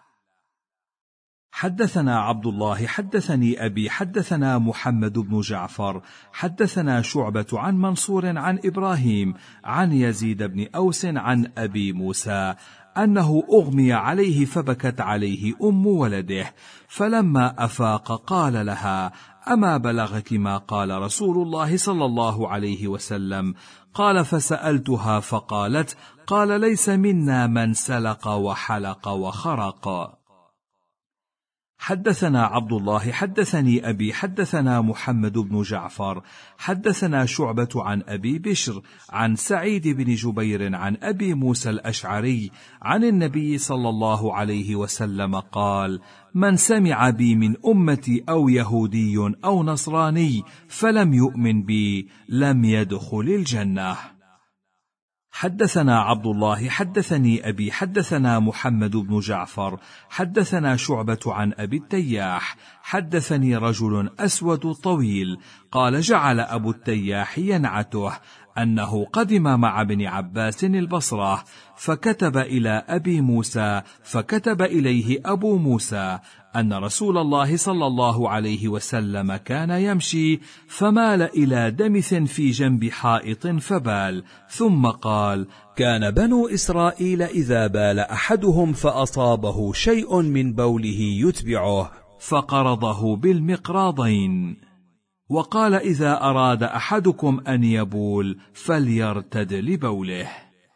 حدثنا عبد الله حدثني أبي حدثنا محمد بن جعفر حدثنا شعبة عن منصور عن إبراهيم عن يزيد بن أوس عن أبي موسى أنه أغمي عليه فبكت عليه أم ولده، فلما أفاق قال لها: أما بلغك ما قال رسول الله صلى الله عليه وسلم؟ قال: فسألتها فقالت: قال: ليس منا من سلق وحلق وخرق. حدثنا عبد الله حدثني أبي حدثنا محمد بن جعفر حدثنا شعبة عن أبي بشر عن سعيد بن جبير عن أبي موسى الأشعري عن النبي صلى الله عليه وسلم قال: من سمع بي من أمتي أو يهودي أو نصراني فلم يؤمن بي لم يدخل الجنة. حدثنا عبد الله حدثني أبي حدثنا محمد بن جعفر حدثنا شعبة عن أبي التياح حدثني رجل أسود طويل قال: جعل أبو التياح ينعته أنه قدم مع ابن عباس البصرة، فكتب إلى أبي موسى، فكتب إليه أبو موسى أن رسول الله صلى الله عليه وسلم كان يمشي فمال إلى دمث في جنب حائط فبال، ثم قال: كان بنو إسرائيل إذا بال أحدهم فأصابه شيء من بوله يتبعه، فقرضه بالمقراضين. وقال: إذا أراد أحدكم أن يبول فليرتد لبوله.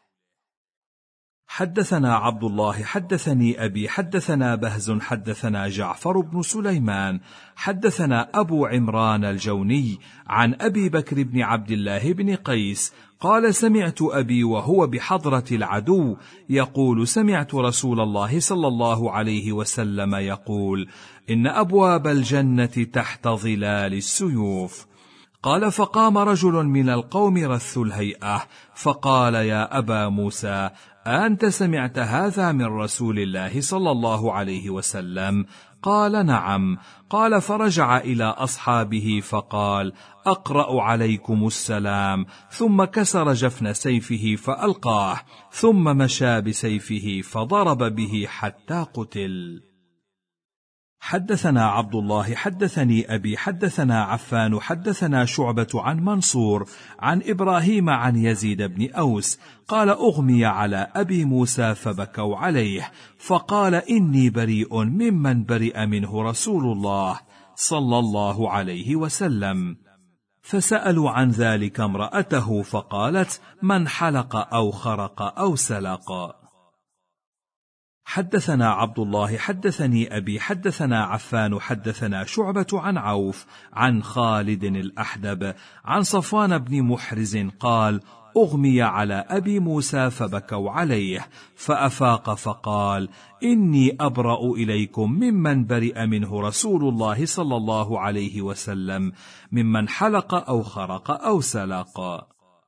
حدثنا عبد الله حدثني أبي حدثنا بهز حدثنا جعفر بن سليمان حدثنا أبو عمران الجوني عن أبي بكر بن عبد الله بن قيس قال: سمعت أبي وهو بحضرة العدو يقول: سمعت رسول الله صلى الله عليه وسلم يقول: إن أبواب الجنة تحت ظلال السيوف. قال: فقام رجل من القوم رث الهيئة فقال: يا أبا موسى، أنت سمعت هذا من رسول الله صلى الله عليه وسلم؟ قال: نعم. قال: فرجع إلى أصحابه فقال: أقرأ عليكم السلام، ثم كسر جفن سيفه فألقاه، ثم مشى بسيفه فضرب به حتى قتل. حدثنا عبد الله حدثني أبي حدثنا عفان حدثنا شعبة عن منصور عن إبراهيم عن يزيد بن أوس قال: أغمي على أبي موسى فبكوا عليه، فقال: إني بريء ممن برئ منه رسول الله صلى الله عليه وسلم. فسألوا عن ذلك امرأته فقالت: من حلق أو خرق أو سلق. حدثنا عبد الله حدثني أبي حدثنا عفان حدثنا شعبة عن عوف عن خالد الأحدب عن صفوان بن محرز قال: أغمي على أبي موسى فبكوا عليه، فأفاق فقال: إني أبرأ إليكم ممن برئ منه رسول الله صلى الله عليه وسلم، ممن حلق أو خرق أو سلق.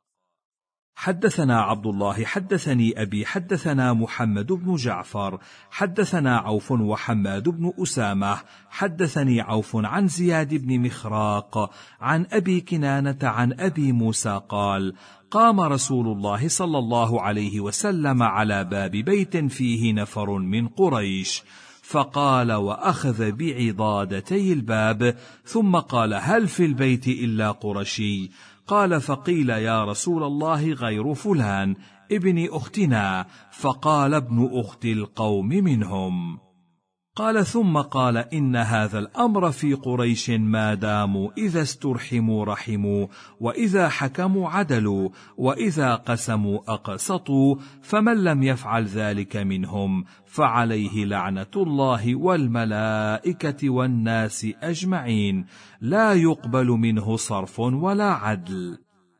حدثنا عبد الله حدثني أبي حدثنا محمد بن جعفر حدثنا عوف وحماد بن أسامة حدثني عوف عن زياد بن مخراق عن أبي كنانة عن أبي موسى قال: قام رسول الله صلى الله عليه وسلم على باب بيت فيه نفر من قريش، فقال وأخذ بعضادتي الباب، ثم قال: هل في البيت إلا قرشي؟ قال: فقيل: يا رسول الله غير فلان ابن أختنا، فقال: ابن أخت القوم منهم. قال ثم قال إن هذا الأمر في قريش ما داموا إذا استرحموا رحموا، وإذا حكموا عدلوا، وإذا قسموا أقسطوا، فمن لم يفعل ذلك منهم فعليه لعنة الله والملائكة والناس أجمعين، لا يقبل منه صرف ولا عدل.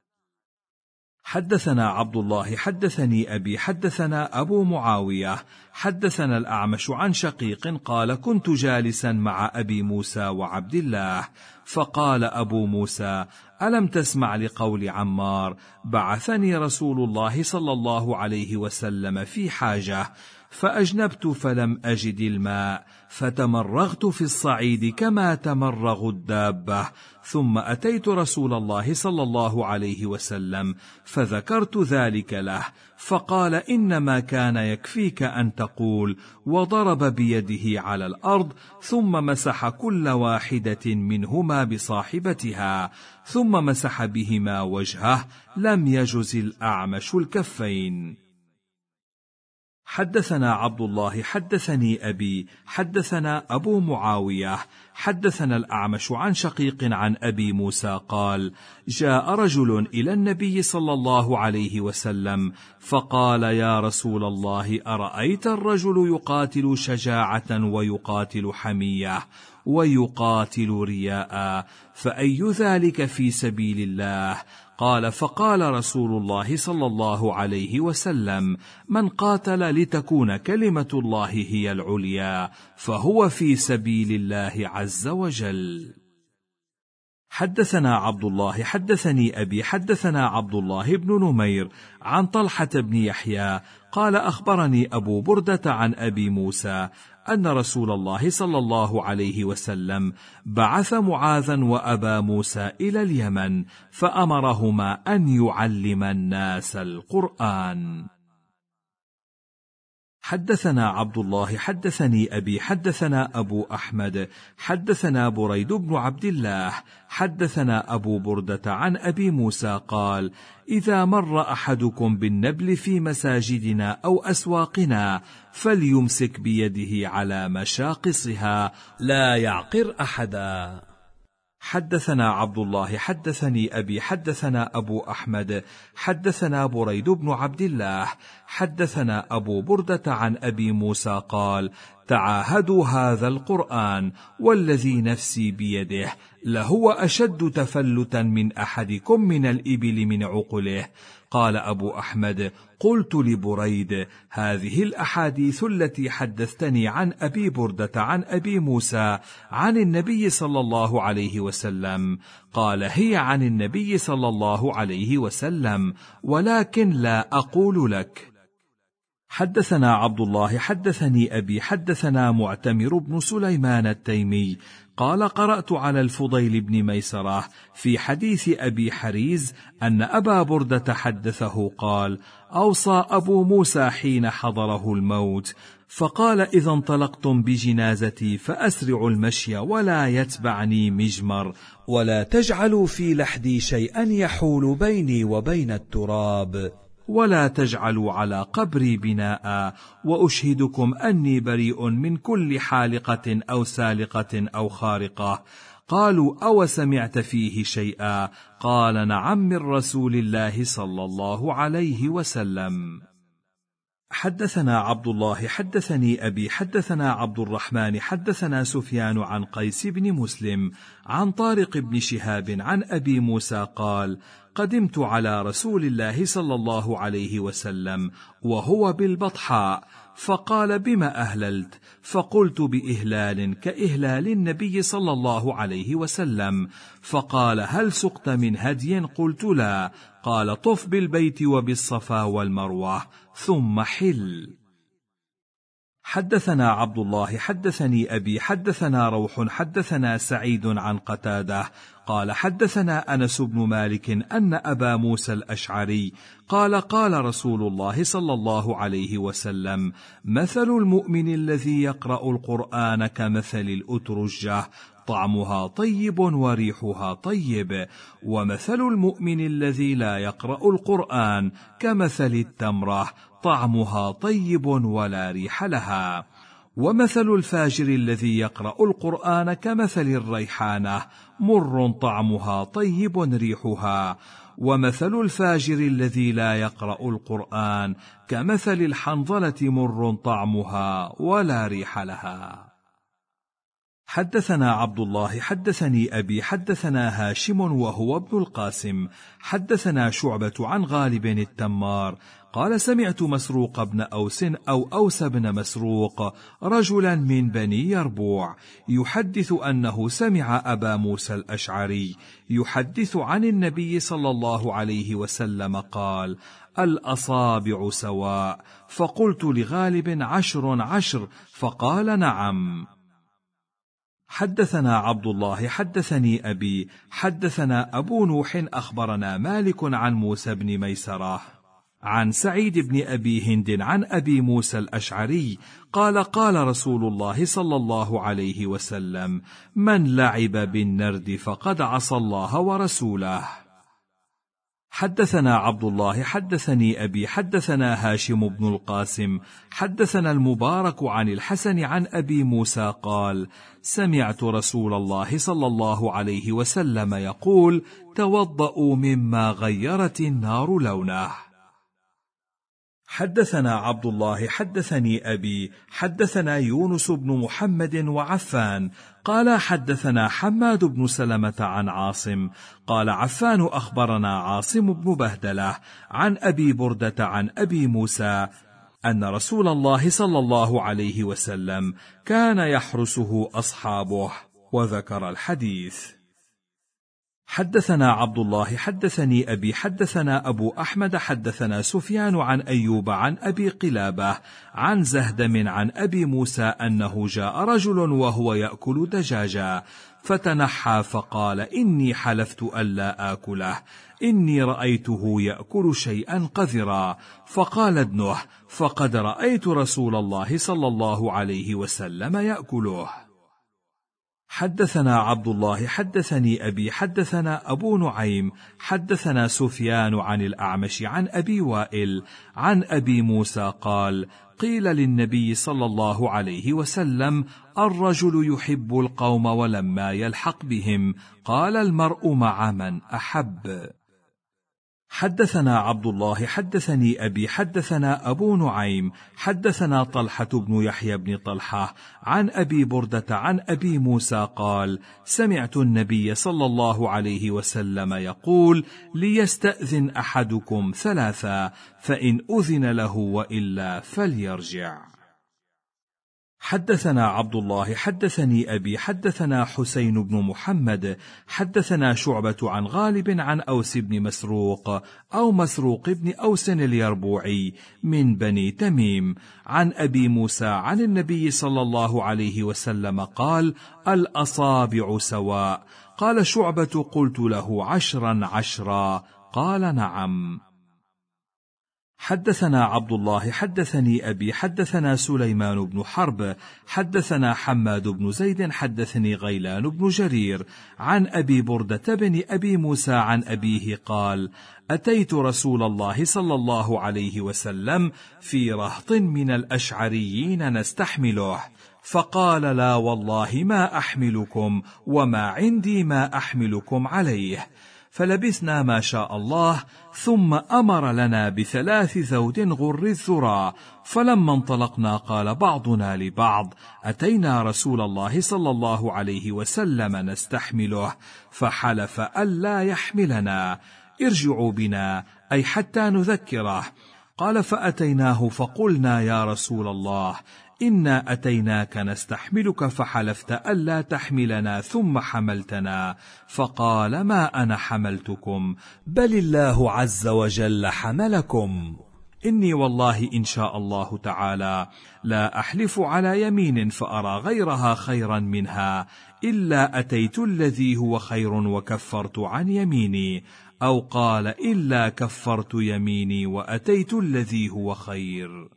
حدثنا عبد الله حدثني أبي حدثنا أبو معاوية حدثنا الأعمش عن شقيق قال كنت جالسا مع أبي موسى وعبد الله، فقال أبو موسى: ألم تسمع لقول عمار: بعثني رسول الله صلى الله عليه وسلم في حاجة فأجنبت فلم أجد الماء فتمرغت في الصعيد كما تمرغ الدابة، ثم أتيت رسول الله صلى الله عليه وسلم فذكرت ذلك له، فقال: إنما كان يكفيك أن تقول، وضرب بيده على الأرض ثم مسح كل واحدة منهما بصاحبتها ثم مسح بهما وجهه، لم يجز الأعمش الكفين. حدثنا عبد الله حدثني أبي حدثنا أبو معاوية حدثنا الأعمش عن شقيق عن أبي موسى قال: جاء رجل إلى النبي صلى الله عليه وسلم فقال: يا رسول الله، أرأيت الرجل يقاتل شجاعة ويقاتل حمية ويقاتل رياء، فأي ذلك في سبيل الله؟ قال: فقال رسول الله صلى الله عليه وسلم: من قاتل لتكون كلمة الله هي العليا فهو في سبيل الله عز وجل. حدثنا عبد الله حدثني أبي حدثنا عبد الله بن نمير عن طلحة بن يحيى قال: أخبرني أبو بردة عن أبي موسى أن رسول الله صلى الله عليه وسلم بعث معاذا وأبا موسى إلى اليمن فأمرهما أن يعلم الناس القرآن. حدثنا عبد الله حدثني أبي حدثنا أبو أحمد حدثنا بريد بن عبد الله حدثنا أبو بردة عن أبي موسى قال: إذا مر أحدكم بالنبل في مساجدنا أو أسواقنا فليمسك بيده على مشاقصها لا يعقر أحدا. حدثنا عبد الله حدثني أبي حدثنا أبو أحمد حدثنا بريد بن عبد الله حدثنا أبو بردة عن أبي موسى قال: تعاهدوا هذا القرآن والذي نفسي بيده لهو أشد تفلتا من أحدكم من الإبل من عقله. قال أبو أحمد: قلت لبريد: هذه الأحاديث التي حدثتني عن أبي بردة عن أبي موسى عن النبي صلى الله عليه وسلم؟ قال: هي عن النبي صلى الله عليه وسلم، ولكن لا أقول لك. حدثنا عبد الله حدثني أبي حدثنا معتمر بن سليمان التيمي قال: قرأت على الفضيل بن ميسرة في حديث أبي حريز أن أبا بردة حدثه قال: أوصى أبو موسى حين حضره الموت فقال: إذا انطلقتم بجنازتي فأسرعوا المشي ولا يتبعني مجمر، ولا تجعلوا في لحدي شيئا يحول بيني وبين التراب، ولا تجعلوا على قبري بناء، وأشهدكم أني بريء من كل حالقة أو سالقة أو خارقة. قالوا: أو سمعت فيه شيئا؟ قال: نعم، من رسول الله صلى الله عليه وسلم. حدثنا عبد الله حدثني أبي حدثنا عبد الرحمن حدثنا سفيان عن قيس بن مسلم عن طارق بن شهاب عن أبي موسى قال: قدمت على رسول الله صلى الله عليه وسلم وهو بالبطحاء، فقال: بما أهللت؟ فقلت: بإهلال كإهلال النبي صلى الله عليه وسلم. فقال: هل سقت من هدي؟ قلت: لا. قال: طف بالبيت وبالصفا والمروة ثم حل. حدثنا عبد الله حدثني أبي حدثنا روح حدثنا سعيد عن قتادة قال: حدثنا أنس بن مالك أن أبا موسى الأشعري قال: قال رسول الله صلى الله عليه وسلم: مثل المؤمن الذي يقرأ القرآن كمثل الأترجة، طعمها طيب وريحها طيب، ومثل المؤمن الذي لا يقرأ القرآن كمثل التمرة، طعمها طيب ولا ريح لها. ومثل الفاجر الذي يقرأ القرآن كمثل الريحانة مر طعمها طيب ريحها، ومثل الفاجر الذي لا يقرأ القرآن كمثل الحنظلة مر طعمها ولا ريح لها. حدثنا عبد الله حدثني أبي حدثنا هاشم وهو ابن القاسم حدثنا شعبة عن غالب التمار قال سمعت مسروق بن أوس أو أوس بن مسروق رجلا من بني يربوع يحدث أنه سمع أبا موسى الأشعري يحدث عن النبي صلى الله عليه وسلم قال: الأصابع سواء. فقلت لغالب: 10 فقال: نعم. حدثنا عبد الله حدثني أبي حدثنا أبو نوح أخبرنا مالك عن موسى بن ميسرة عن سعيد بن أبي هند عن أبي موسى الأشعري قال: قال رسول الله صلى الله عليه وسلم: من لعب بالنرد فقد عصى الله ورسوله. حدثنا عبد الله حدثني أبي حدثنا هاشم بن القاسم حدثنا المبارك عن الحسن عن أبي موسى قال: سمعت رسول الله صلى الله عليه وسلم يقول: توضؤوا مما غيرت النار لونه. حدثنا عبد الله حدثني أبي حدثنا يونس بن محمد وعفان قال: حدثنا حماد بن سلمة عن عاصم قال: عفان أخبرنا عاصم بن بهدلة عن أبي بردة عن أبي موسى أن رسول الله صلى الله عليه وسلم كان يحرسه أصحابه، وذكر الحديث. حدثنا عبد الله حدثني أبي حدثنا أبو أحمد حدثنا سفيان عن أيوب عن أبي قلابة عن زهدم عن أبي موسى أنه جاء رجل وهو يأكل دجاجا فتنحى فقال: إني حلفت ألا آكله، إني رأيته يأكل شيئا قذرا. فقال ابنه: فقد رأيت رسول الله صلى الله عليه وسلم يأكله. حدثنا عبد الله حدثني أبي حدثنا أبو نعيم حدثنا سفيان عن الأعمش عن أبي وائل عن أبي موسى قال: قيل للنبي صلى الله عليه وسلم: الرجل يحب القوم ولما يلحق بهم قال: المرء مع من أحب. حدثنا عبد الله حدثني أبي حدثنا أبو نعيم حدثنا طلحة بن يحيى بن طلحة عن أبي بردة عن أبي موسى قال: سمعت النبي صلى الله عليه وسلم يقول: ليستأذن أحدكم 3 فإن أذن له وإلا فليرجع. حدثنا عبد الله حدثني أبي حدثنا حسين بن محمد حدثنا شعبة عن غالب عن أوس بن مسروق أو مسروق بن أوس اليربوعي من بني تميم عن أبي موسى عن النبي صلى الله عليه وسلم قال: الأصابع سواء. قال شعبة: قلت له: 10 قال: نعم. حدثنا عبد الله حدثني أبي حدثنا سليمان بن حرب حدثنا حماد بن زيد حدثني غيلان بن جرير عن أبي بردة بن أبي موسى عن أبيه قال: أتيت رسول الله صلى الله عليه وسلم في رهط من الأشعريين نستحمله، فقال: لا والله ما أحملكم وما عندي ما أحملكم عليه. فلبثنا ما شاء الله، ثم أمر لنا ب3 ذود غر الذرى. فلما انطلقنا قال بعضنا لبعض: أتينا رسول الله صلى الله عليه وسلم نستحمله، فحلف ألا يحملنا، ارجعوا بنا، أي حتى نذكره. قال: فأتيناه فقلنا: يا رسول الله، إنا أتيناك نستحملك فحلفت ألا تحملنا ثم حملتنا. فقال: ما أنا حملتكم، بل الله عز وجل حملكم. إني والله إن شاء الله تعالى لا أحلف على يمين فأرى غيرها خيرا منها إلا أتيت الذي هو خير وكفرت عن يميني، أو قال: إلا كفرت يميني وأتيت الذي هو خير.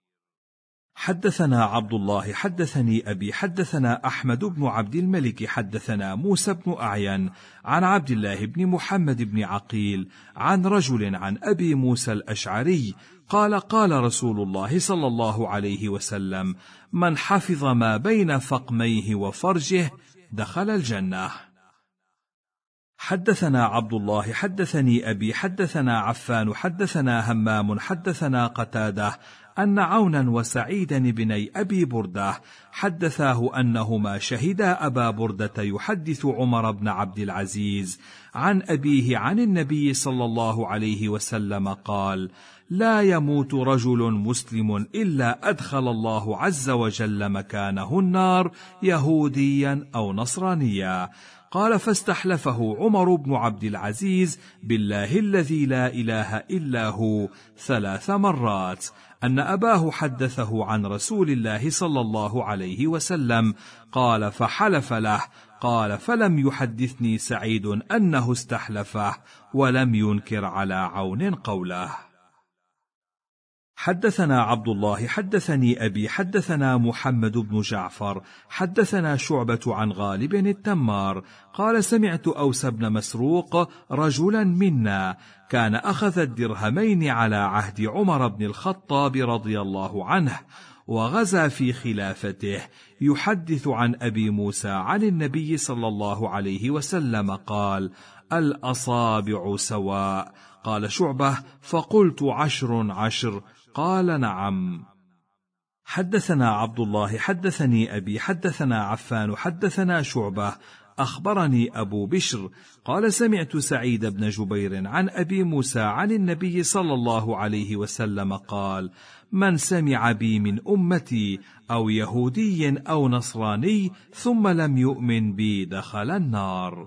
حدثنا عبد الله حدثني أبي حدثنا أحمد بن عبد الملك حدثنا موسى بن أعين عن عبد الله بن محمد بن عقيل عن رجل عن أبي موسى الأشعري قال: قال رسول الله صلى الله عليه وسلم: من حفظ ما بين فقميه وفرجه دخل الجنة. حدثنا عبد الله حدثني أبي حدثنا عفان حدثنا همام حدثنا قتادة أن عونا وسعيدا بني أبي بردة حدثاه أنهما شهدا أبا بردة يحدث عمر بن عبد العزيز عن أبيه عن النبي صلى الله عليه وسلم قال: لا يموت رجل مسلم إلا أدخل الله عز وجل مكانه النار يهوديا أو نصرانيا. قال: فاستحلفه عمر بن عبد العزيز بالله الذي لا إله إلا هو 3 مرات أن أباه حدثه عن رسول الله صلى الله عليه وسلم. قال: فحلف له. قال: فلم يحدثني سعيد أنه استحلفه ولم ينكر على عون قوله. حدثنا عبد الله حدثني أبي حدثنا محمد بن جعفر حدثنا شعبة عن غالب التمار قال: سمعت أوس بن مسروق رجلا منا كان أخذ الدرهمين على عهد عمر بن الخطاب رضي الله عنه وغزا في خلافته يحدث عن أبي موسى عن النبي صلى الله عليه وسلم قال: الأصابع سواء. قال شعبة: فقلت 10 قال: نعم. حدثنا عبد الله حدثني أبي حدثنا عفان حدثنا شعبة أخبرني أبو بشر قال: سمعت سعيد بن جبير عن أبي موسى عن النبي صلى الله عليه وسلم قال: من سمع بي من أمتي أو يهودي أو نصراني ثم لم يؤمن بي دخل النار.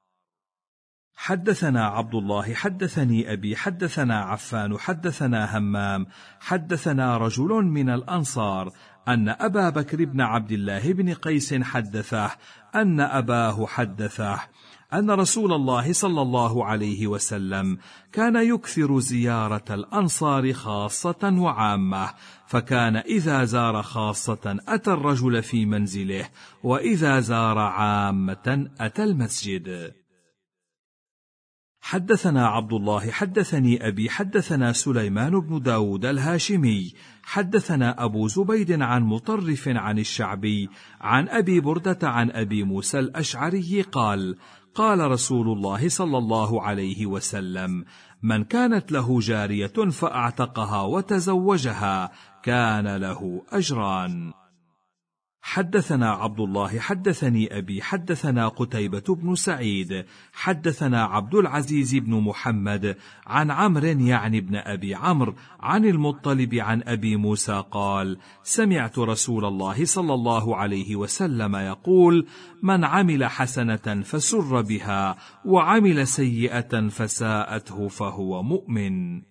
حدثنا عبد الله حدثني أبي حدثنا عفان حدثنا همام حدثنا رجل من الأنصار أن أبا بكر بن عبد الله بن قيس حدثه أن أباه حدثه أن رسول الله صلى الله عليه وسلم كان يكثر زيارة الأنصار خاصة وعامة، فكان إذا زار خاصة أتى الرجل في منزله، وإذا زار عامة أتى المسجد. حدثنا عبد الله حدثني أبي حدثنا سليمان بن داود الهاشمي حدثنا أبو زبيد عن مطرف عن الشعبي عن أبي بردة عن أبي موسى الأشعري قال: قال رسول الله صلى الله عليه وسلم: من كانت له جارية فأعتقها وتزوجها كان له أجران. حدثنا عبد الله حدثني أبي حدثنا قتيبة بن سعيد حدثنا عبد العزيز بن محمد عن عمرو يعني بن أبي عمرو عن المطلب عن أبي موسى قال: سمعت رسول الله صلى الله عليه وسلم يقول: من عمل حسنة فسر بها وعمل سيئة فساءته فهو مؤمن.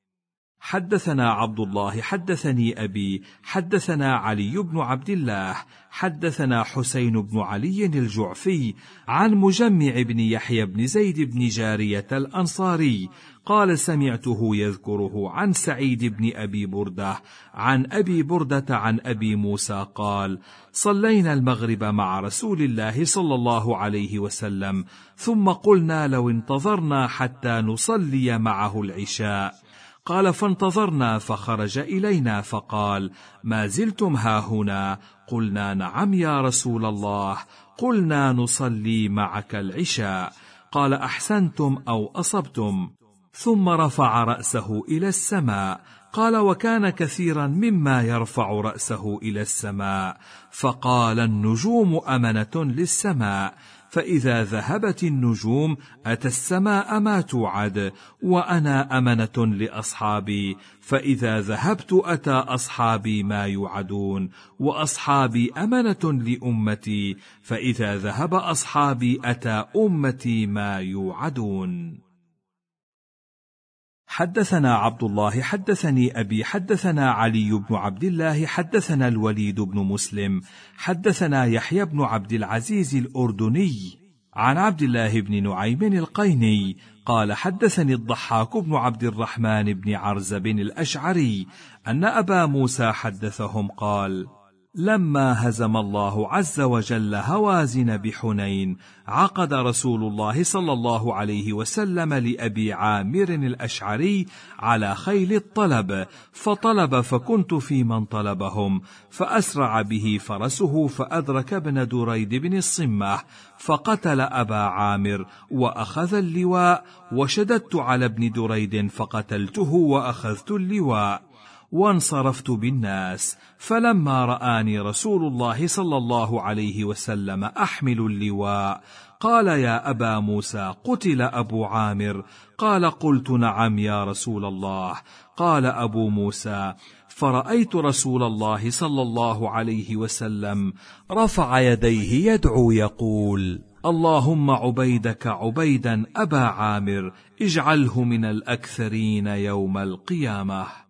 حدثنا عبد الله حدثني أبي حدثنا علي بن عبد الله حدثنا حسين بن علي الجعفي عن مجمع بن يحيى بن زيد بن جارية الأنصاري قال: سمعته يذكره عن سعيد بن أبي بردة عن أبي بردة عن أبي موسى قال: صلينا المغرب مع رسول الله صلى الله عليه وسلم، ثم قلنا لو انتظرنا حتى نصلي معه العشاء. قال: فانتظرنا فخرج إلينا فقال: ما زلتم هاهنا؟ قلنا: نعم يا رسول الله. قلنا: نصلي معك العشاء. قال: أحسنتم أو أصبتم. ثم رفع رأسه إلى السماء. قال: وكان كثيرا مما يرفع رأسه إلى السماء. فقال: النجوم أمنة للسماء، فإذا ذهبت النجوم أتى السماء ما توعد، وأنا أمنة لأصحابي، فإذا ذهبت أتى أصحابي ما يوعدون، وأصحابي أمنة لأمتي، فإذا ذهب أصحابي أتى أمتي ما يوعدون. حدثنا عبد الله حدثني أبي حدثنا علي بن عبد الله حدثنا الوليد بن مسلم حدثنا يحيى بن عبد العزيز الأردني عن عبد الله بن نعيم القيني قال: حدثني الضحاك بن عبد الرحمن بن عرزب الأشعري أن أبا موسى حدثهم قال: لما هزم الله عز وجل هوازن بحنين، عقد رسول الله صلى الله عليه وسلم لأبي عامر الأشعري على خيل الطلب، فطلب فكنت في من طلبهم، فأسرع به فرسه فأدرك ابن دريد بن الصمة، فقتل أبا عامر وأخذ اللواء، وشددت على ابن دريد فقتلته وأخذت اللواء، وانصرفت بالناس. فلما رآني رسول الله صلى الله عليه وسلم أحمل اللواء قال: يا أبا موسى، قتل أبو عامر؟ قال: قلت: نعم يا رسول الله. قال أبو موسى: فرأيت رسول الله صلى الله عليه وسلم رفع يديه يدعو يقول: اللهم عبيدك عبيدا أبا عامر اجعله من الأكثرين يوم القيامة.